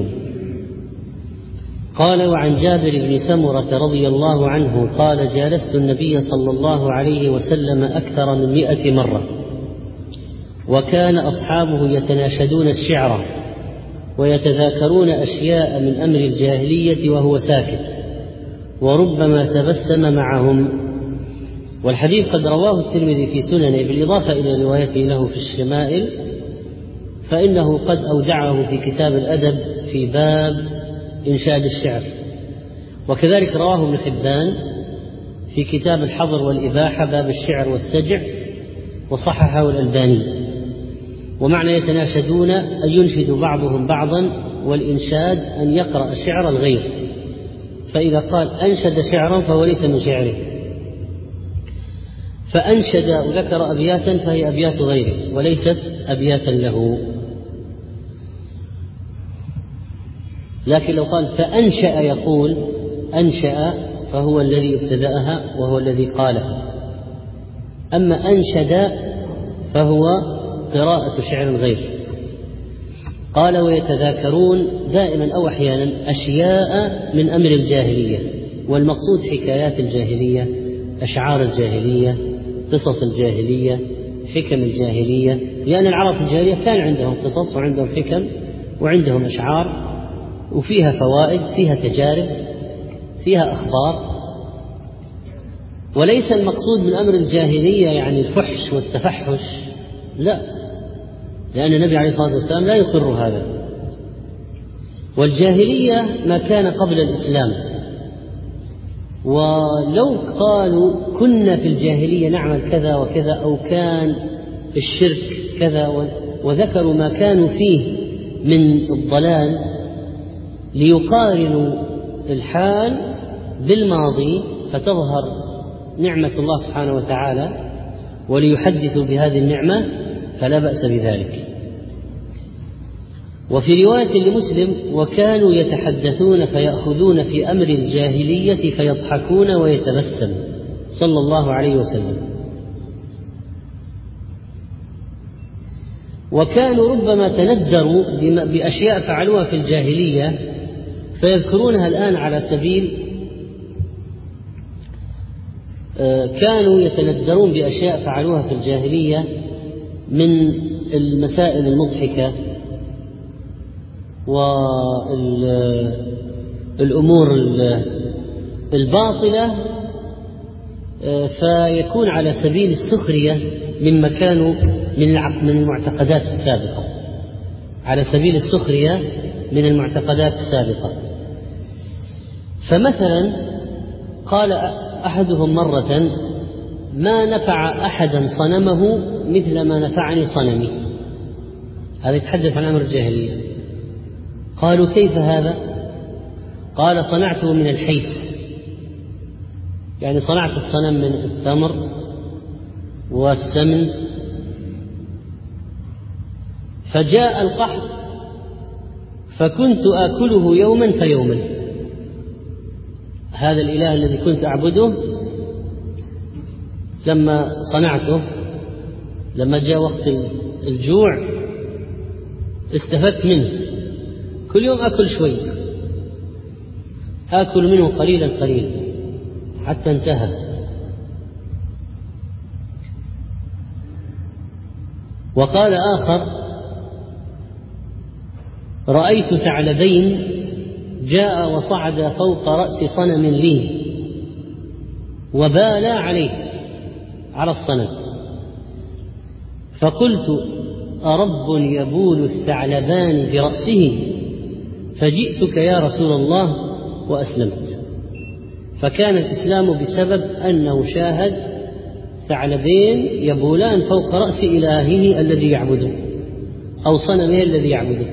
قال: وعن جابر بن سمرة رضي الله عنه قال: جالست النبي صلى الله عليه وسلم أكثر من مئة مرة، وكان أصحابه يتناشدون الشعر ويتذاكرون أشياء من أمر الجاهلية وهو ساكت، وربما تبسم معهم. والحديث قد رواه الترمذي في سننه بالإضافة إلى روايته له في الشمائل، فإنه قد أودعه في كتاب الأدب في باب إنشاد الشعر. وكذلك رواه ابن حبان في كتاب الحظر والإباحة باب الشعر والسجع، وصححه الألباني. ومعنى يتناشدون أن ينشد بعضهم بعضا، والإنشاد أن يقرأ شعر الغير، فإذا قال أنشد شعرا فهو ليس من شعره، فأنشد وذكر أبياتا فهي أبيات غيره وليست أبياتا له. لكن لو قال فأنشأ يقول أنشأ فهو الذي ابتدأها وهو الذي قالها، أما أنشد فهو قراءة شعر غير. قال: ويتذاكرون دائما أو أحيانا أشياء من أمر الجاهلية، والمقصود حكايات الجاهلية، أشعار الجاهلية، قصص الجاهلية، حكم الجاهلية، لأن العرب في الجاهلية كان عندهم قصص وعندهم حكم وعندهم أشعار، وفيها فوائد، فيها تجارب، فيها أخبار، وليس المقصود من أمر الجاهلية يعني الفحش والتفحش، لا، لأن النبي عليه الصلاة والسلام لا يقر هذا. والجاهلية ما كان قبل الإسلام، ولو قالوا كنا في الجاهلية نعمل كذا وكذا أو كان الشرك كذا وذكروا ما كانوا فيه من الضلال ليقارنوا الحال بالماضي فتظهر نعمة الله سبحانه وتعالى وليحدثوا بهذه النعمة فلا بأس بذلك. وفي رواية لمسلم: وكانوا يتحدثون فيأخذون في أمر الجاهلية فيضحكون ويتبسم، صلى الله عليه وسلم. وكانوا ربما تندروا بأشياء فعلوها في الجاهلية فيذكرونها الآن على سبيل كانوا يتندرون بأشياء فعلوها في الجاهلية من المسائل المضحكة والأمور الباطلة، فيكون على سبيل السخرية مما كانوا من المعتقدات السابقة، على سبيل السخرية من المعتقدات السابقة. فمثلا قال أحدهم مرة: ما نفع أحدا صنمه مثل ما نفعني صنمي. هذا يتحدث عن أمر الجاهلية. قالوا: كيف هذا؟ قال: صنعته من الحيث، يعني صنعت الصنم من التمر والسمن، فجاء القحط فكنت آكله يوما فيوما. هذا الإله الذي كنت أعبده لما صنعته، لما جاء وقت الجوع استفدت منه، كل يوم أكل شوي، آكل منه قليلا قليلا حتى انتهى. وقال آخر: رأيت ثعلبين جاء وصعد فوق رأس صنم لي وبالا عليه على الصنم، فقلت: أرب يبول الثعلبان برأسه؟ فجئتك يا رسول الله وأسلمت. فكان الإسلام بسبب أنه شاهد ثعلبين يبولان فوق رأس إلهه الذي يعبده أو صنمه الذي يعبده.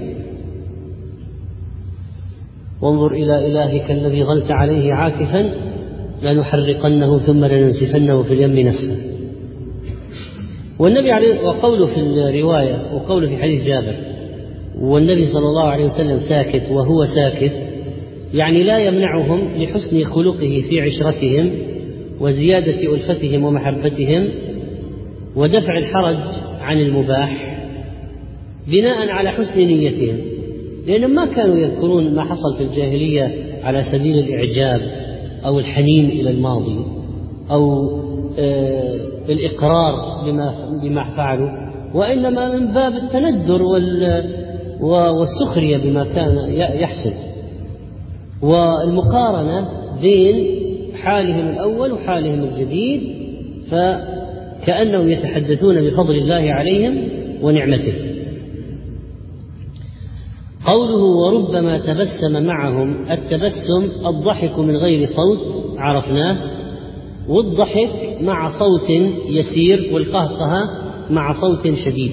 وانظر إلى إلهك الذي ظلت عليه عاكفا لنحرقنه ثم لننسفنه في اليم نسفا. والنبي عليه وقوله في الرواية وقوله في حديث جابر: والنبي صلى الله عليه وسلم ساكت وهو ساكت، يعني لا يمنعهم لحسن خلقه في عشرتهم وزيادة ألفتهم ومحبتهم ودفع الحرج عن المباح بناء على حسن نيتهم، لأنهم ما كانوا يذكرون ما حصل في الجاهلية على سبيل الإعجاب أو الحنين إلى الماضي أو آه الإقرار بما, بما فعلوا، وإنما من باب التندر والسخرية بما كان يحصل، والمقارنة بين حالهم الأول وحالهم الجديد، فكأنهم يتحدثون بفضل الله عليهم ونعمته. قوله: وربما تبسم معهم، التبسم الضحك من غير صوت عرفناه، والضحك مع صوت يسير، والقهقه مع صوت شديد.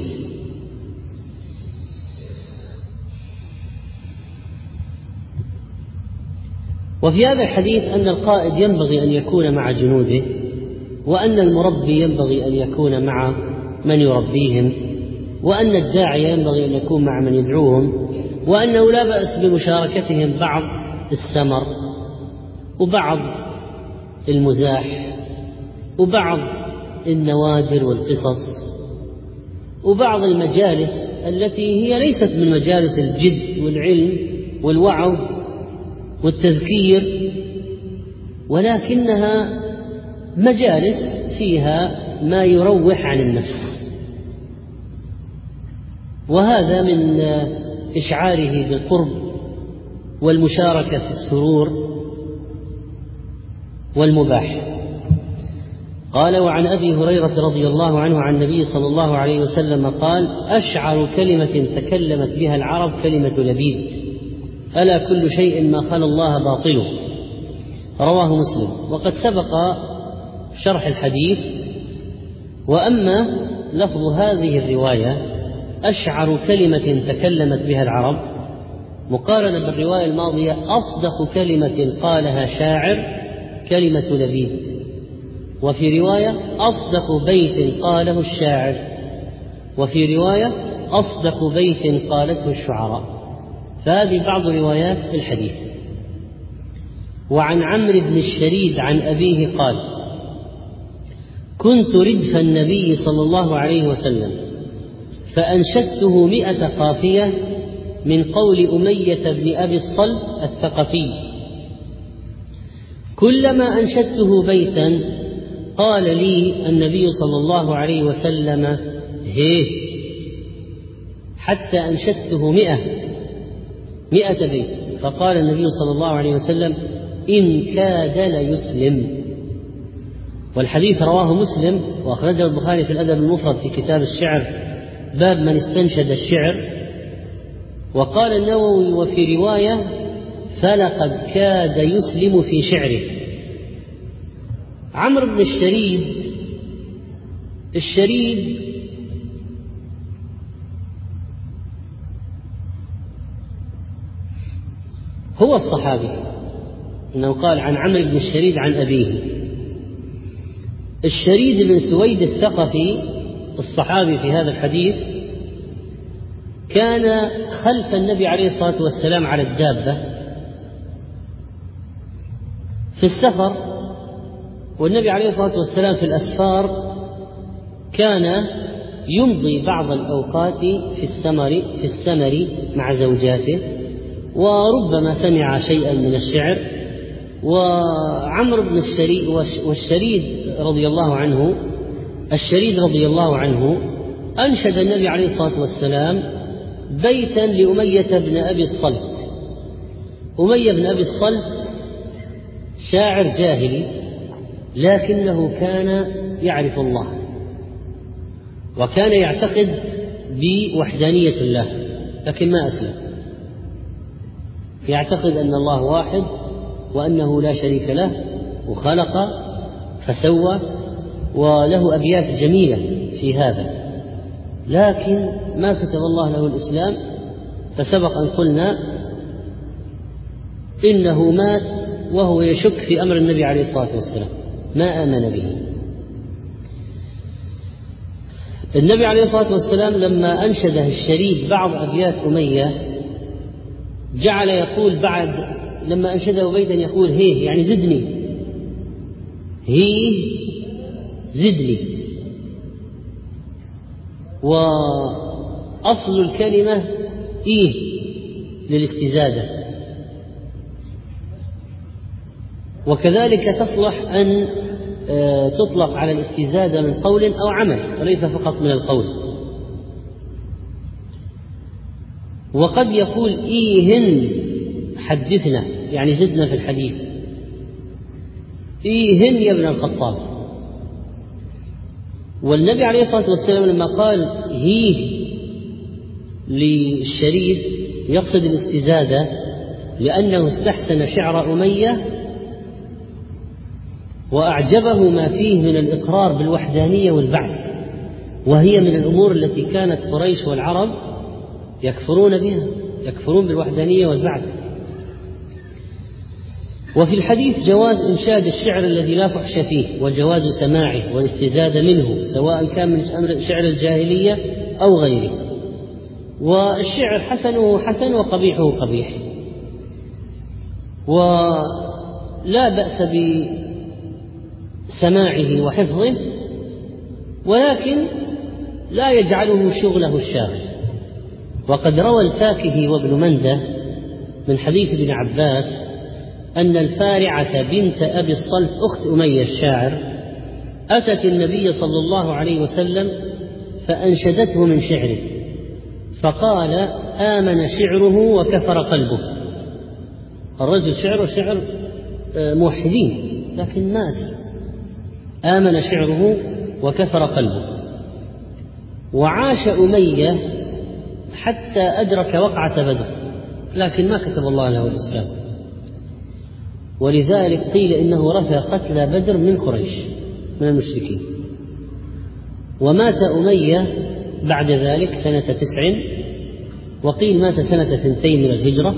وفي هذا الحديث أن القائد ينبغي أن يكون مع جنوده، وأن المربي ينبغي أن يكون مع من يربيهم، وأن الداعية ينبغي أن يكون مع من يدعوهم، وأنه لا بأس بمشاركتهم بعض السمر وبعض المزاح وبعض النوادر والقصص وبعض المجالس التي هي ليست من مجالس الجد والعلم والوعظ والتذكير، ولكنها مجالس فيها ما يروح عن النفس، وهذا من إشعاره بالقرب والمشاركة في السرور والمباح. قال: وعن أبي هريرة رضي الله عنه عن النبي صلى الله عليه وسلم قال: أشعر كلمة تكلمت بها العرب كلمة لبيد، ألا كل شيء ما خلا الله باطله. رواه مسلم. وقد سبق شرح الحديث. وأما لفظ هذه الرواية أشعر كلمة تكلمت بها العرب مقارنة بالرواية الماضية أصدق كلمة قالها شاعر كلمة لبيد، وفي رواية أصدق بيت قاله الشاعر، وفي رواية أصدق بيت قالته الشعراء. فهذه بعض روايات الحديث. وعن عمرو بن الشريد عن أبيه قال: كنت ردف النبي صلى الله عليه وسلم فأنشدته مئة قافية من قول أمية بن أبي الصلت الثقفي، كلما أنشدته بيتا قال لي النبي صلى الله عليه وسلم: هيه، حتى أنشدته مئة مئة بيت، فقال النبي صلى الله عليه وسلم: إن كاد ليسلم. والحديث رواه مسلم، وأخرجه البخاري في الأدب المفرد في كتاب الشعر باب من استنشد الشعر. وقال النووي: وفي رواية: فلقد كاد يسلم في شعره. عمرو بن الشريد، الشريد هو الصحابي، إنه قال عن عمرو بن الشريد عن أبيه. الشريد بن سويد الثقفي الصحابي في هذا الحديث كان خلف النبي عليه الصلاة والسلام على الدابة في السفر، والنبي عليه الصلاة والسلام في الأسفار كان يمضي بعض الأوقات في السمر في السمر مع زوجاته، وربما سمع شيئا من الشعر. وعمرو بن الشريد والشريد رضي الله عنه الشريد رضي الله عنه أنشد النبي عليه الصلاة والسلام بيتا لأمية بن أبي الصلت. أمية بن أبي الصلت شاعر جاهلي، لكنه كان يعرف الله، وكان يعتقد بوحدانية الله، لكن ما أسلم. يعتقد أن الله واحد وأنه لا شريك له، وخلق فسوى، وله أبيات جميلة في هذا، لكن ما كتب الله له الإسلام. فسبق أن قلنا إنه مات وهو يشك في أمر النبي عليه الصلاة والسلام، ما آمن به. النبي عليه الصلاة والسلام لما أنشده الشريد بعض أبيات أمية جعل يقول بعد لما أنشده بيتا يقول: هيه، يعني زدني، هيه زدني. وأصل الكلمة إيه للاستزادة، وكذلك تصلح أن تطلق على الاستزادة من قول أو عمل، وليس فقط من القول. وقد يقول: إيهن حدثنا، يعني زدنا في الحديث، إيهن يا ابن الخطاب. والنبي عليه الصلاة والسلام لما قال هيه للشريد يقصد الاستزادة، لأنه استحسن شعر أمية وأعجبه ما فيه من الإقرار بالوحدانية والبعث، وهي من الأمور التي كانت قريش والعرب يكفرون بها، يكفرون بالوحدانية والبعث. وفي الحديث جواز إنشاد الشعر الذي لا فحش فيه، وجواز سماعه والاستزادة منه، سواء كان من شعر الجاهلية أو غيره. والشعر حسنه حسن وقبيحه قبيح، ولا بأس بسماعه وحفظه، ولكن لا يجعله شغله الشاغل. وقد روى الفاكهي وابن منده من حديث ابن عباس أن الفارعة بنت أبي الصلت أخت أمية الشاعر أتت النبي صلى الله عليه وسلم فأنشدته من شعره، فقال: آمن شعره وكفر قلبه. الرجل شعره شعر موحدين، لكن ما أسلم. آمن شعره وكفر قلبه. وعاش أمية حتى أدرك وقعة بدر، لكن ما كتب الله له الإسلام، ولذلك قيل إنه رثى قتلى بدر من قريش من المشركين. ومات أمية بعد ذلك سنة تسع، وقيل مات سنة ثنتين من الهجرة.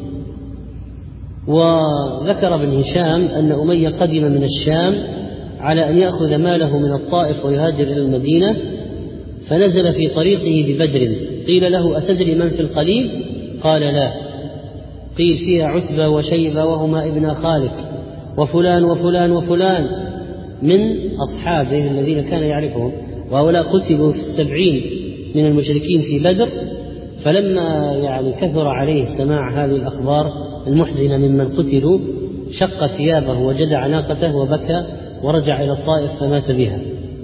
وذكر ابن هشام أن أمية قدم من الشام على أن يأخذ ماله من الطائف ويهاجر إلى المدينة، فنزل في طريقه ببدر، قيل له: أتدري من في القليب؟ قال: لا. قيل: فيها عتبة وشيبة وهما ابن خالد وفلان وفلان وفلان من أصحابه الذين كان يعرفهم، وهؤلاء قتلوا في السبعين من المشركين في بدر. فلما يعني كثر عليه سماع هذه الأخبار المحزنة ممن قتلوا شق ثيابه وجدع ناقته وبكى ورجع إلى الطائف فمات بها.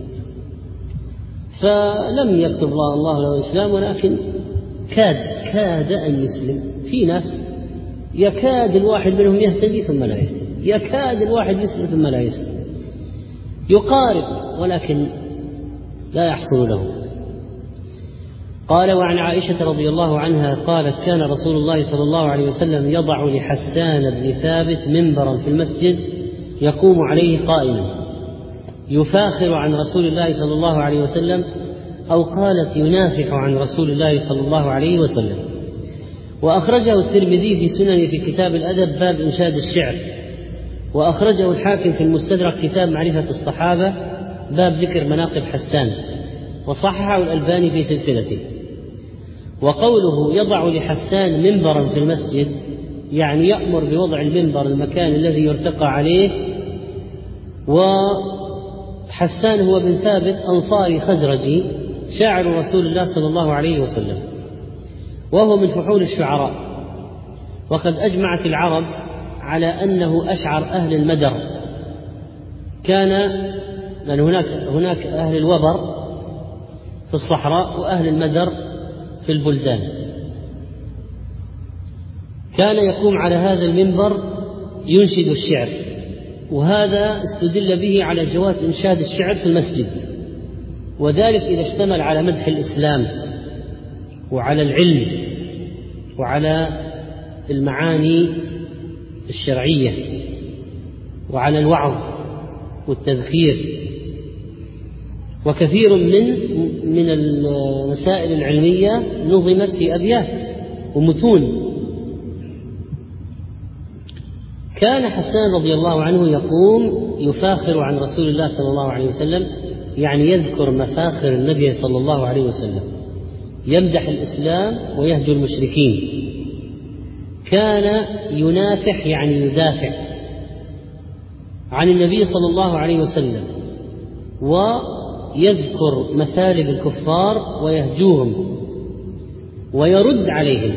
فلم يكتب الله, الله له الإسلام، ولكن كاد كاد أن يسلم. في ناس يكاد الواحد منهم يهتدي ثم لا يهتدي، يكاد الواحد يسلم ثم لا يسلم، يقارب ولكن لا يحصل له. قال: وعن عائشة رضي الله عنها قالت: كان رسول الله صلى الله عليه وسلم يضع لحسان بن ثابت منبرا في المسجد يقوم عليه قائما يفاخر عن رسول الله صلى الله عليه وسلم، أو قالت ينافح عن رسول الله صلى الله عليه وسلم. وأخرجه الترمذي في سنن في كتاب الأدب باب إنشاد الشعر، وأخرجه الحاكم في المستدرك كتاب معرفة الصحابة باب ذكر مناقب حسان، وصححه الألباني في سلسلته. وقوله يضع لحسان منبرا في المسجد يعني يأمر بوضع المنبر المكان الذي يرتقى عليه. وحسان هو بن ثابت أنصاري خزرجي شاعر رسول الله صلى الله عليه وسلم، وهو من فحول الشعراء. وقد أجمعت العرب على أنه أشعر أهل المدر، كان لأن هناك, هناك أهل الوبر في الصحراء وأهل المدر في البلدان. كان يقوم على هذا المنبر ينشد الشعر، وهذا استدل به على جواز إنشاد الشعر في المسجد، وذلك إذا اشتمل على مدح الإسلام وعلى العلم وعلى المعاني الشرعية وعلى الوعظ والتذكير. وكثير من من المسائل العلمية نظمت في أبيات ومتون. كان حسان رضي الله عنه يقوم يفاخر عن رسول الله صلى الله عليه وسلم، يعني يذكر مفاخر النبي صلى الله عليه وسلم، يمدح الإسلام ويهجو المشركين. كان ينافح يعني يدافع عن النبي صلى الله عليه وسلم، ويذكر مثالب الكفار ويهجوهم ويرد عليهم.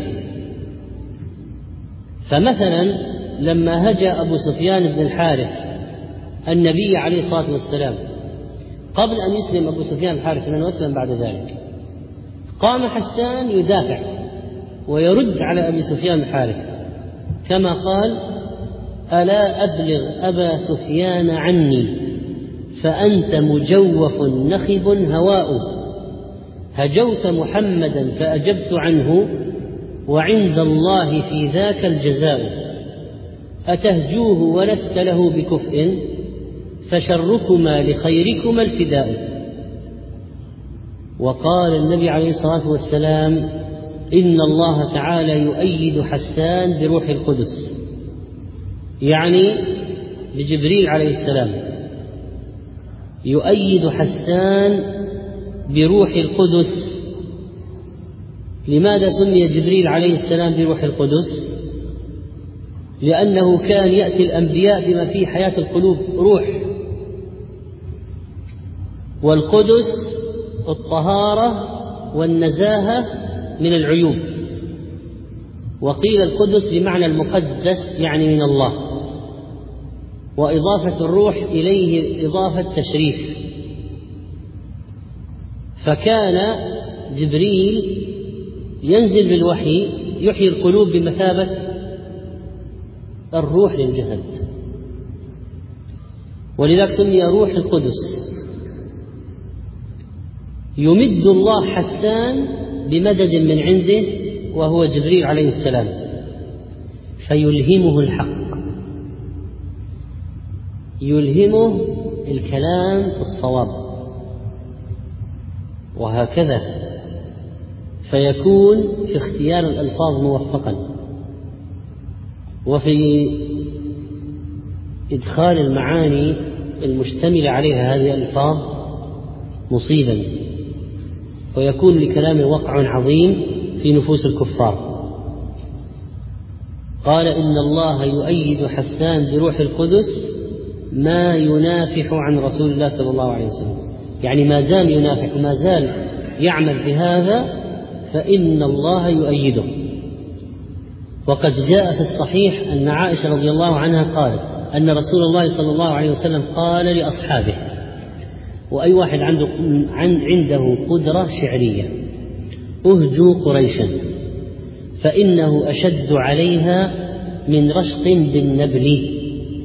فمثلا لما هجا أبو سفيان بن الحارث النبي عليه الصلاة والسلام قبل أن يسلم أبو سفيان الحارث من أسلم بعد ذلك، قام حسان يدافع ويرد على أبي سفيان الحارث كما قال: ألا أبلغ أبا سفيان عني فأنت مجوف نخب هواء، هجوت محمدا فأجبت عنه وعند الله في ذاك الجزاء، أتهجوه ولست له بكفء فشركما لخيركما الفداء. وقال النبي عليه الصلاة والسلام: إن الله تعالى يؤيد حسان بروح القدس، يعني بجبريل عليه السلام، يؤيد حسان بروح القدس. لماذا سمي جبريل عليه السلام بروح القدس؟ لأنه كان يأتي الأنبياء بما فيه حياة القلوب روح، والقدس الطهارة والنزاهة من العيوب. وقيل القدس بمعنى المقدس يعني من الله، وإضافة الروح إليه إضافة تشريف. فكان جبريل ينزل بالوحي يحيي القلوب بمثابة الروح للجسد. ولذلك سمي روح القدس. يمد الله حسان بمدد من عنده وهو جبريل عليه السلام، فيلهمه الحق، يلهمه الكلام في الصواب، وهكذا فيكون في اختيار الألفاظ موفقا، وفي إدخال المعاني المشتملة عليها هذه الألفاظ مصيبا، ويكون لكلامه وقع عظيم في نفوس الكفار. قال إن الله يؤيد حسان بروح القدس ما ينافح عن رسول الله صلى الله عليه وسلم، يعني ما دام ينافح وما زال يعمل بهذا فإن الله يؤيده. وقد جاء في الصحيح أن عائشة رضي الله عنها قالت أن رسول الله صلى الله عليه وسلم قال لأصحابه، وأي واحد عنده عنده قدرة شعرية: أهجوا قريشا فإنه أشد عليها من رشق بالنبل.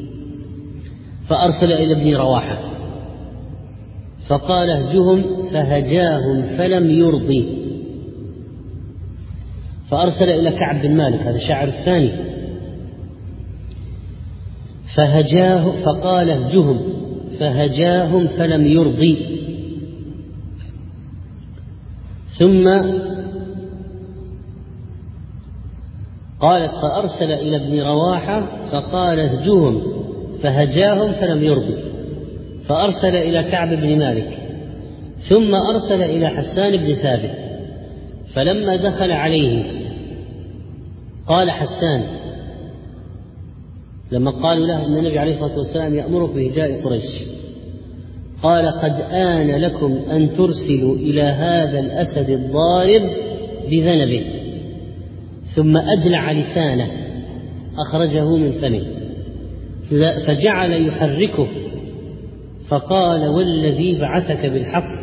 فأرسل إلى ابن رواحة فقال: اهجهم، فهجاهم فلم يرضي. فأرسل إلى كعب بن مالك، هذا الشاعر الثاني، فهجاه فقال: اهجهم، فهجاهم فلم يرضي. ثم قالت: فأرسل إلى ابن رواحة فقال: اهجهم، فهجاهم فلم يرضي. فأرسل إلى كعب بن مالك، ثم أرسل إلى حسان بن ثابت. فلما دخل عليه قال حسان، لما قالوا له أن النبي عليه الصلاة والسلام يأمرك بهجاء قريش، قال: قد آن لكم أن ترسلوا إلى هذا الأسد الضارب بذنبه. ثم أدلع لسانه أخرجه من فمه فجعل يحركه، فقال: والذي بعثك بالحق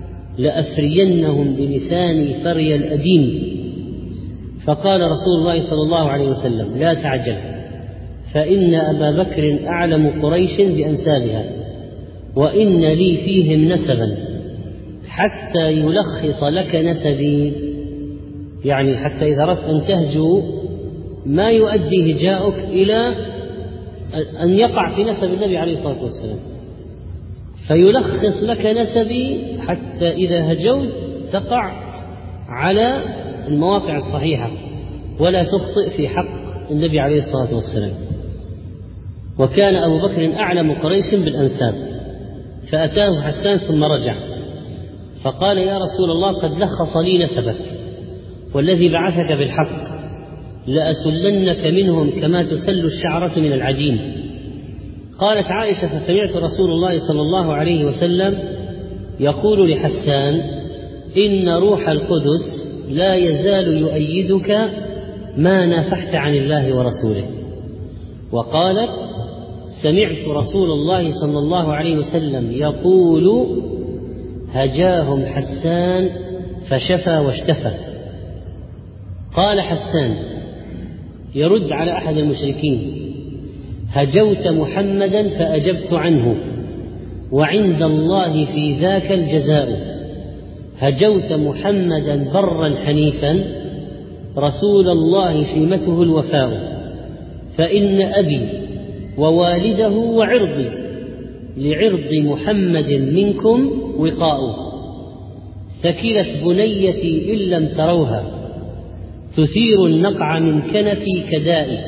لأفرينهم بلساني فري الأديم. فقال رسول الله صلى الله عليه وسلم: لا تعجل، فإن أبا بكر أعلم قريش بأنسابها، وإن لي فيهم نسبا حتى يلخص لك نسبي، يعني حتى إذا أردت أن تهجو ما يؤدي هجاؤك إلى أن يقع في نسب النبي عليه الصلاة والسلام، فيلخص لك نسبي حتى إذا هجوت تقع على المواقع الصحيحة ولا تخطئ في حق النبي عليه الصلاة والسلام. وكان أبو بكر أعلم قريش بالأنساب. فأتاه حسان ثم رجع فقال: يا رسول الله، قد لخص لي نسبك، والذي بعثك بالحق لأسلنك منهم كما تسل الشعرة من العجين. قالت عائشة: فسمعت رسول الله صلى الله عليه وسلم يقول لحسان: إن روح القدس لا يزال يؤيدك ما نافحت عن الله ورسوله. وقالت: سمعت رسول الله صلى الله عليه وسلم يقول: هجاهم حسان فشفى واشتفى. قال حسان يرد على أحد المشركين: هجوت محمدا فأجبت عنه، وعند الله في ذاك الجزاء. هجوت محمدا برا حنيفا، رسول الله شيمته الوفاء. فإن أبي ووالده وعرضي لعرض محمد منكم وقاء. ثكلت بنيتي إن لم تروها، تثير النقع من كنفي كدائي.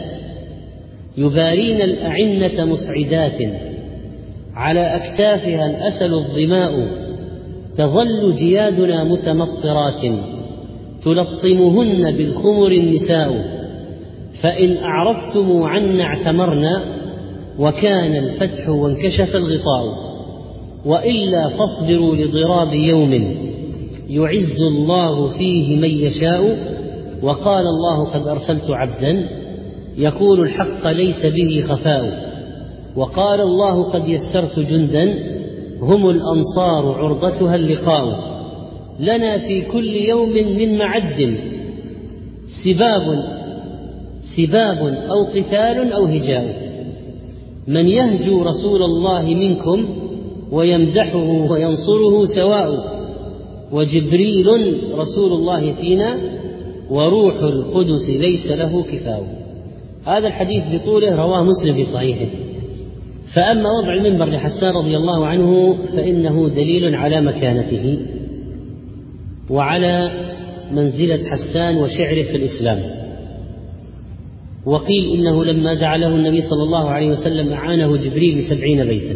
يبارين الأعنة مسعدات، على أكتافها الأسل الظماء. تظل جيادنا متمطرات، تلطمهن بالخمر النساء. فإن أعرضتم عنا اعتمرنا، وكان الفتح وانكشف الغطاء. وإلا فاصبروا لضراب يوم يعز الله فيه من يشاء. وقال الله: قد أرسلت عبدا يقول الحق ليس به خفاء. وقال الله: قد يسرت جندا هم الأنصار عرضتها اللقاء. لنا في كل يوم من معد سباب سباب أو قتال أو هجاء. من يهجو رسول الله منكم ويمدحه وينصره سواء، وجبريل رسول الله فينا وروح القدس ليس له كفاء. هذا الحديث بطوله رواه مسلم في صحيحه. فأما وضع المنبر لحسان رضي الله عنه فإنه دليل على مكانته وعلى منزلة حسان وشعره في الإسلام. وقيل إنه لما دعا له النبي صلى الله عليه وسلم أعانه جبريل بسبعين بيتا.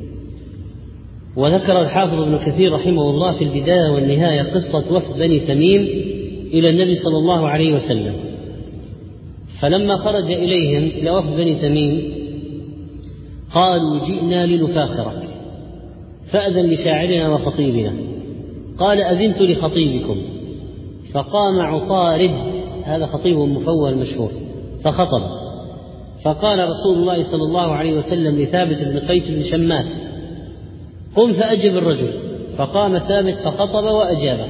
وذكر الحافظ ابن كثير رحمه الله في البداية والنهاية قصة وفد بني تميم إلى النبي صلى الله عليه وسلم، فلما خرج إليهم إلى وفد بني تميم قالوا جئنا لنفاخرك فأذن لشاعرنا وخطيبنا. قال أذنت لخطيبكم، فقام عطارد، هذا خطيب مفوه مشهور، فخطب، فقال رسول الله صلى الله عليه وسلم لثابت بن قيس بن شماس قم فأجب الرجل، فقام ثابت فخطب وأجابه.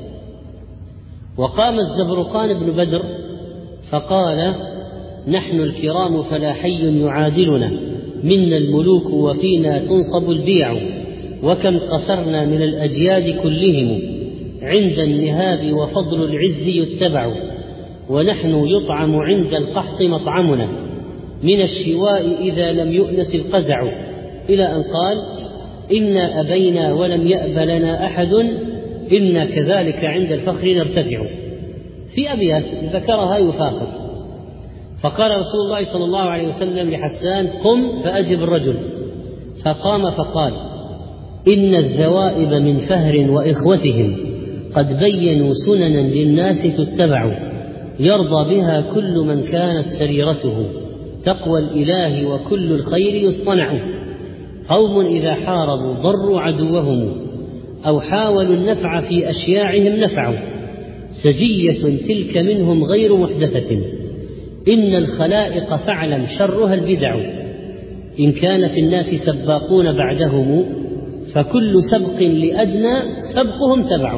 وقام الزبرقان بن بدر فقال نحن الكرام فلا حي يعادلنا، منا الملوك وفينا تنصب البيع، وكم قصرنا من الأجياد كلهم، عند النهاب وفضل العز يتبع، ونحن يطعم عند القحط مطعمنا، من الشواء إذا لم يؤنس القزع، إلى أن قال إنا أبينا ولم يأب لنا أحد، إنا كذلك عند الفخر نرتفع. في أبيات ذكرها يفاخر. فقال رسول الله صلى الله عليه وسلم لحسان قم فأجب الرجل، فقام فقال إن الذوائب من فهر وإخوتهم قد بينوا سننا للناس تتبع، يرضى بها كل من كانت سريرته، تقوى الإله وكل الخير يصطنع، قوم إذا حاربوا ضروا عدوهم، أو حاولوا النفع في أشياعهم نفعوا، سجية تلك منهم غير محدثة، إن الخلائق فاعلم شرها البدع، إن كان في الناس سباقون بعدهم، فكل سبق لأدنى سبقهم تبع،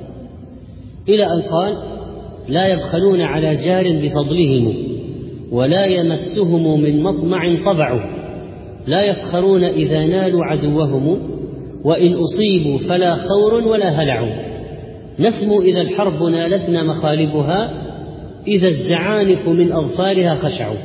إلى أن قال لا يبخلون على جار بفضلهم، ولا يمسهم من مطمع طبع، لا يفخرون إذا نالوا عدوهم، وإن أصيبوا فلا خور ولا هلع، نسمو إذا الحرب نالتنا مخالبها، إذا الزعانف من أظفارها خشعوا.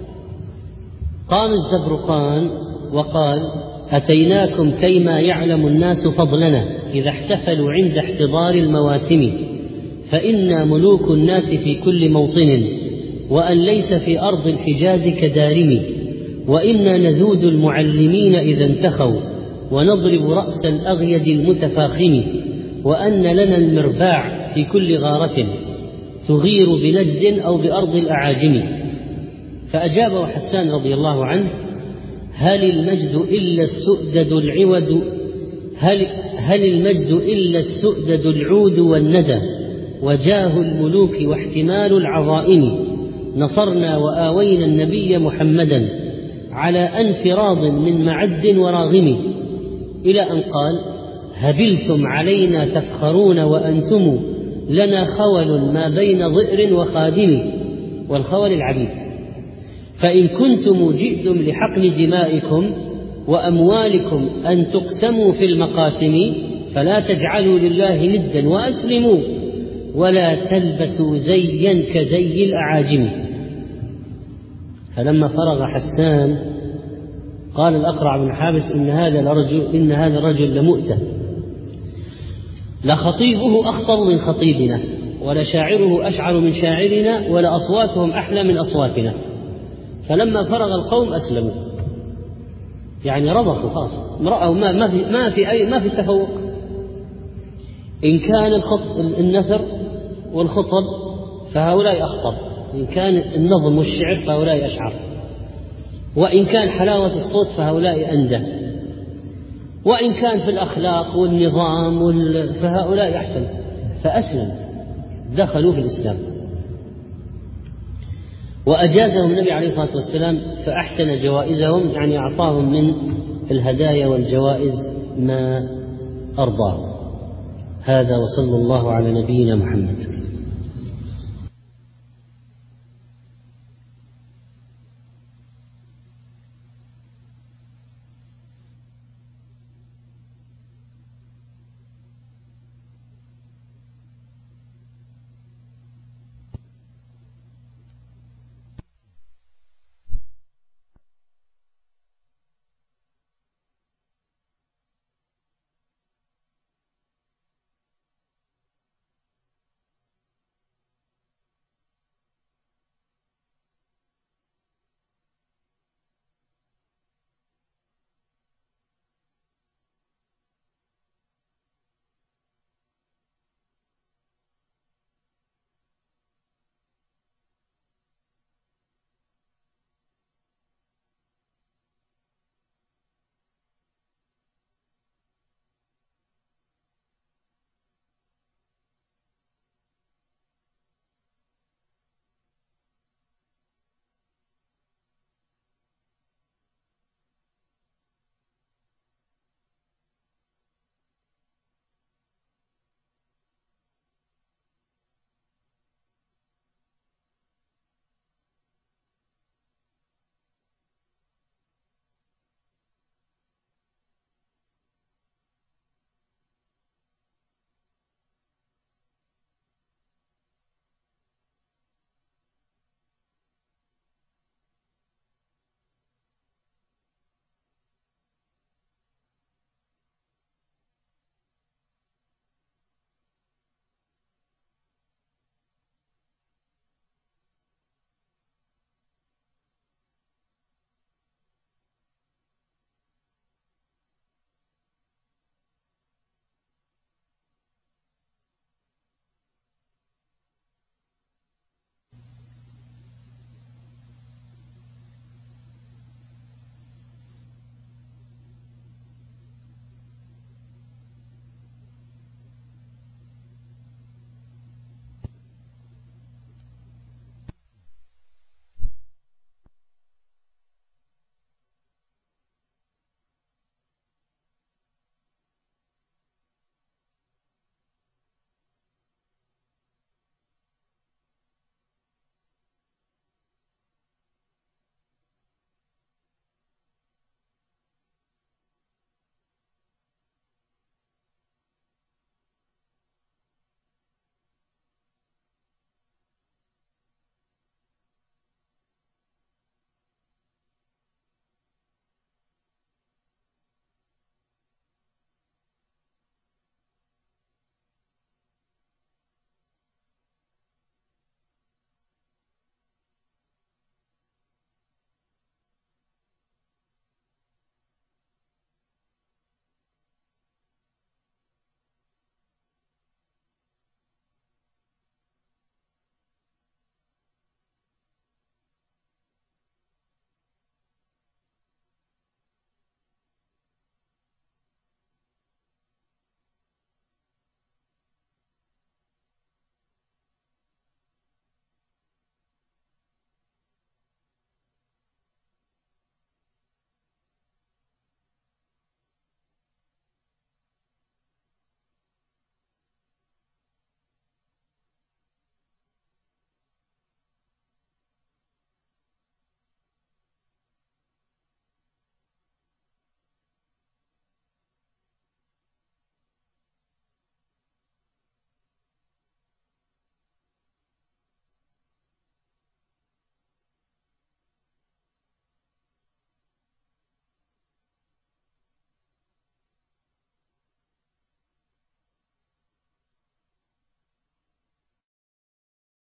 قام الزبرقان وقال أتيناكم كيما يعلم الناس فضلنا، إذا احتفلوا عند احتضار المواسم، فإنا ملوك الناس في كل موطن، وأن ليس في أرض الحجاز كدارم، وإنا نذود المعلمين إذا انتخوا، ونضرب رأس الأغيد المتفاخم، وأن لنا المرباع في كل غارة تغير بنجد أو بأرض الأعاجم. فأجابه حسان رضي الله عنه هل المجد إلا السؤدد العود هل, هل المجد إلا السؤدد العود والندى، وجاه الملوك واحتمال العظائم، نصرنا وآوينا النبي محمدا، على أنف راض من معد وراغم، إلى أن قال هبلتم علينا تفخرون وأنتم لنا خول ما بين ضئر وخادم، والخول العبيد، فإن كنتم جئتم لحقن دمائكم وأموالكم أن تقسموا في المقاسم، فلا تجعلوا لله ندا وأسلموا، ولا تلبسوا زيا كزي الأعاجم. فلما فرغ حسان قال الأقرع بن حابس إن هذا الرجل إن هذا الرجل لمؤتة، لخطيبه أخطر من خطيبنا، ولشاعره أشعر من شاعرنا، ولأصواتهم أحلى من أصواتنا. فلما فرغ القوم أسلموا، يعني رضخوا خاصة رأوا ما ما في ما في أي ما في تفوق، إن كان الخط النثر والخطب فهؤلاء أخطر، إن كان النظم والشعر فهؤلاء أشعر، وإن كان حلاوة الصوت فهؤلاء أندى، وإن كان في الأخلاق والنظام وال... فهؤلاء أحسن. فأسلم، دخلوا في الإسلام، وأجازهم النبي عليه الصلاة والسلام فأحسن جوائزهم، يعني أعطاهم من الهدايا والجوائز ما أرضاه. هذا وصلى الله على نبينا محمد.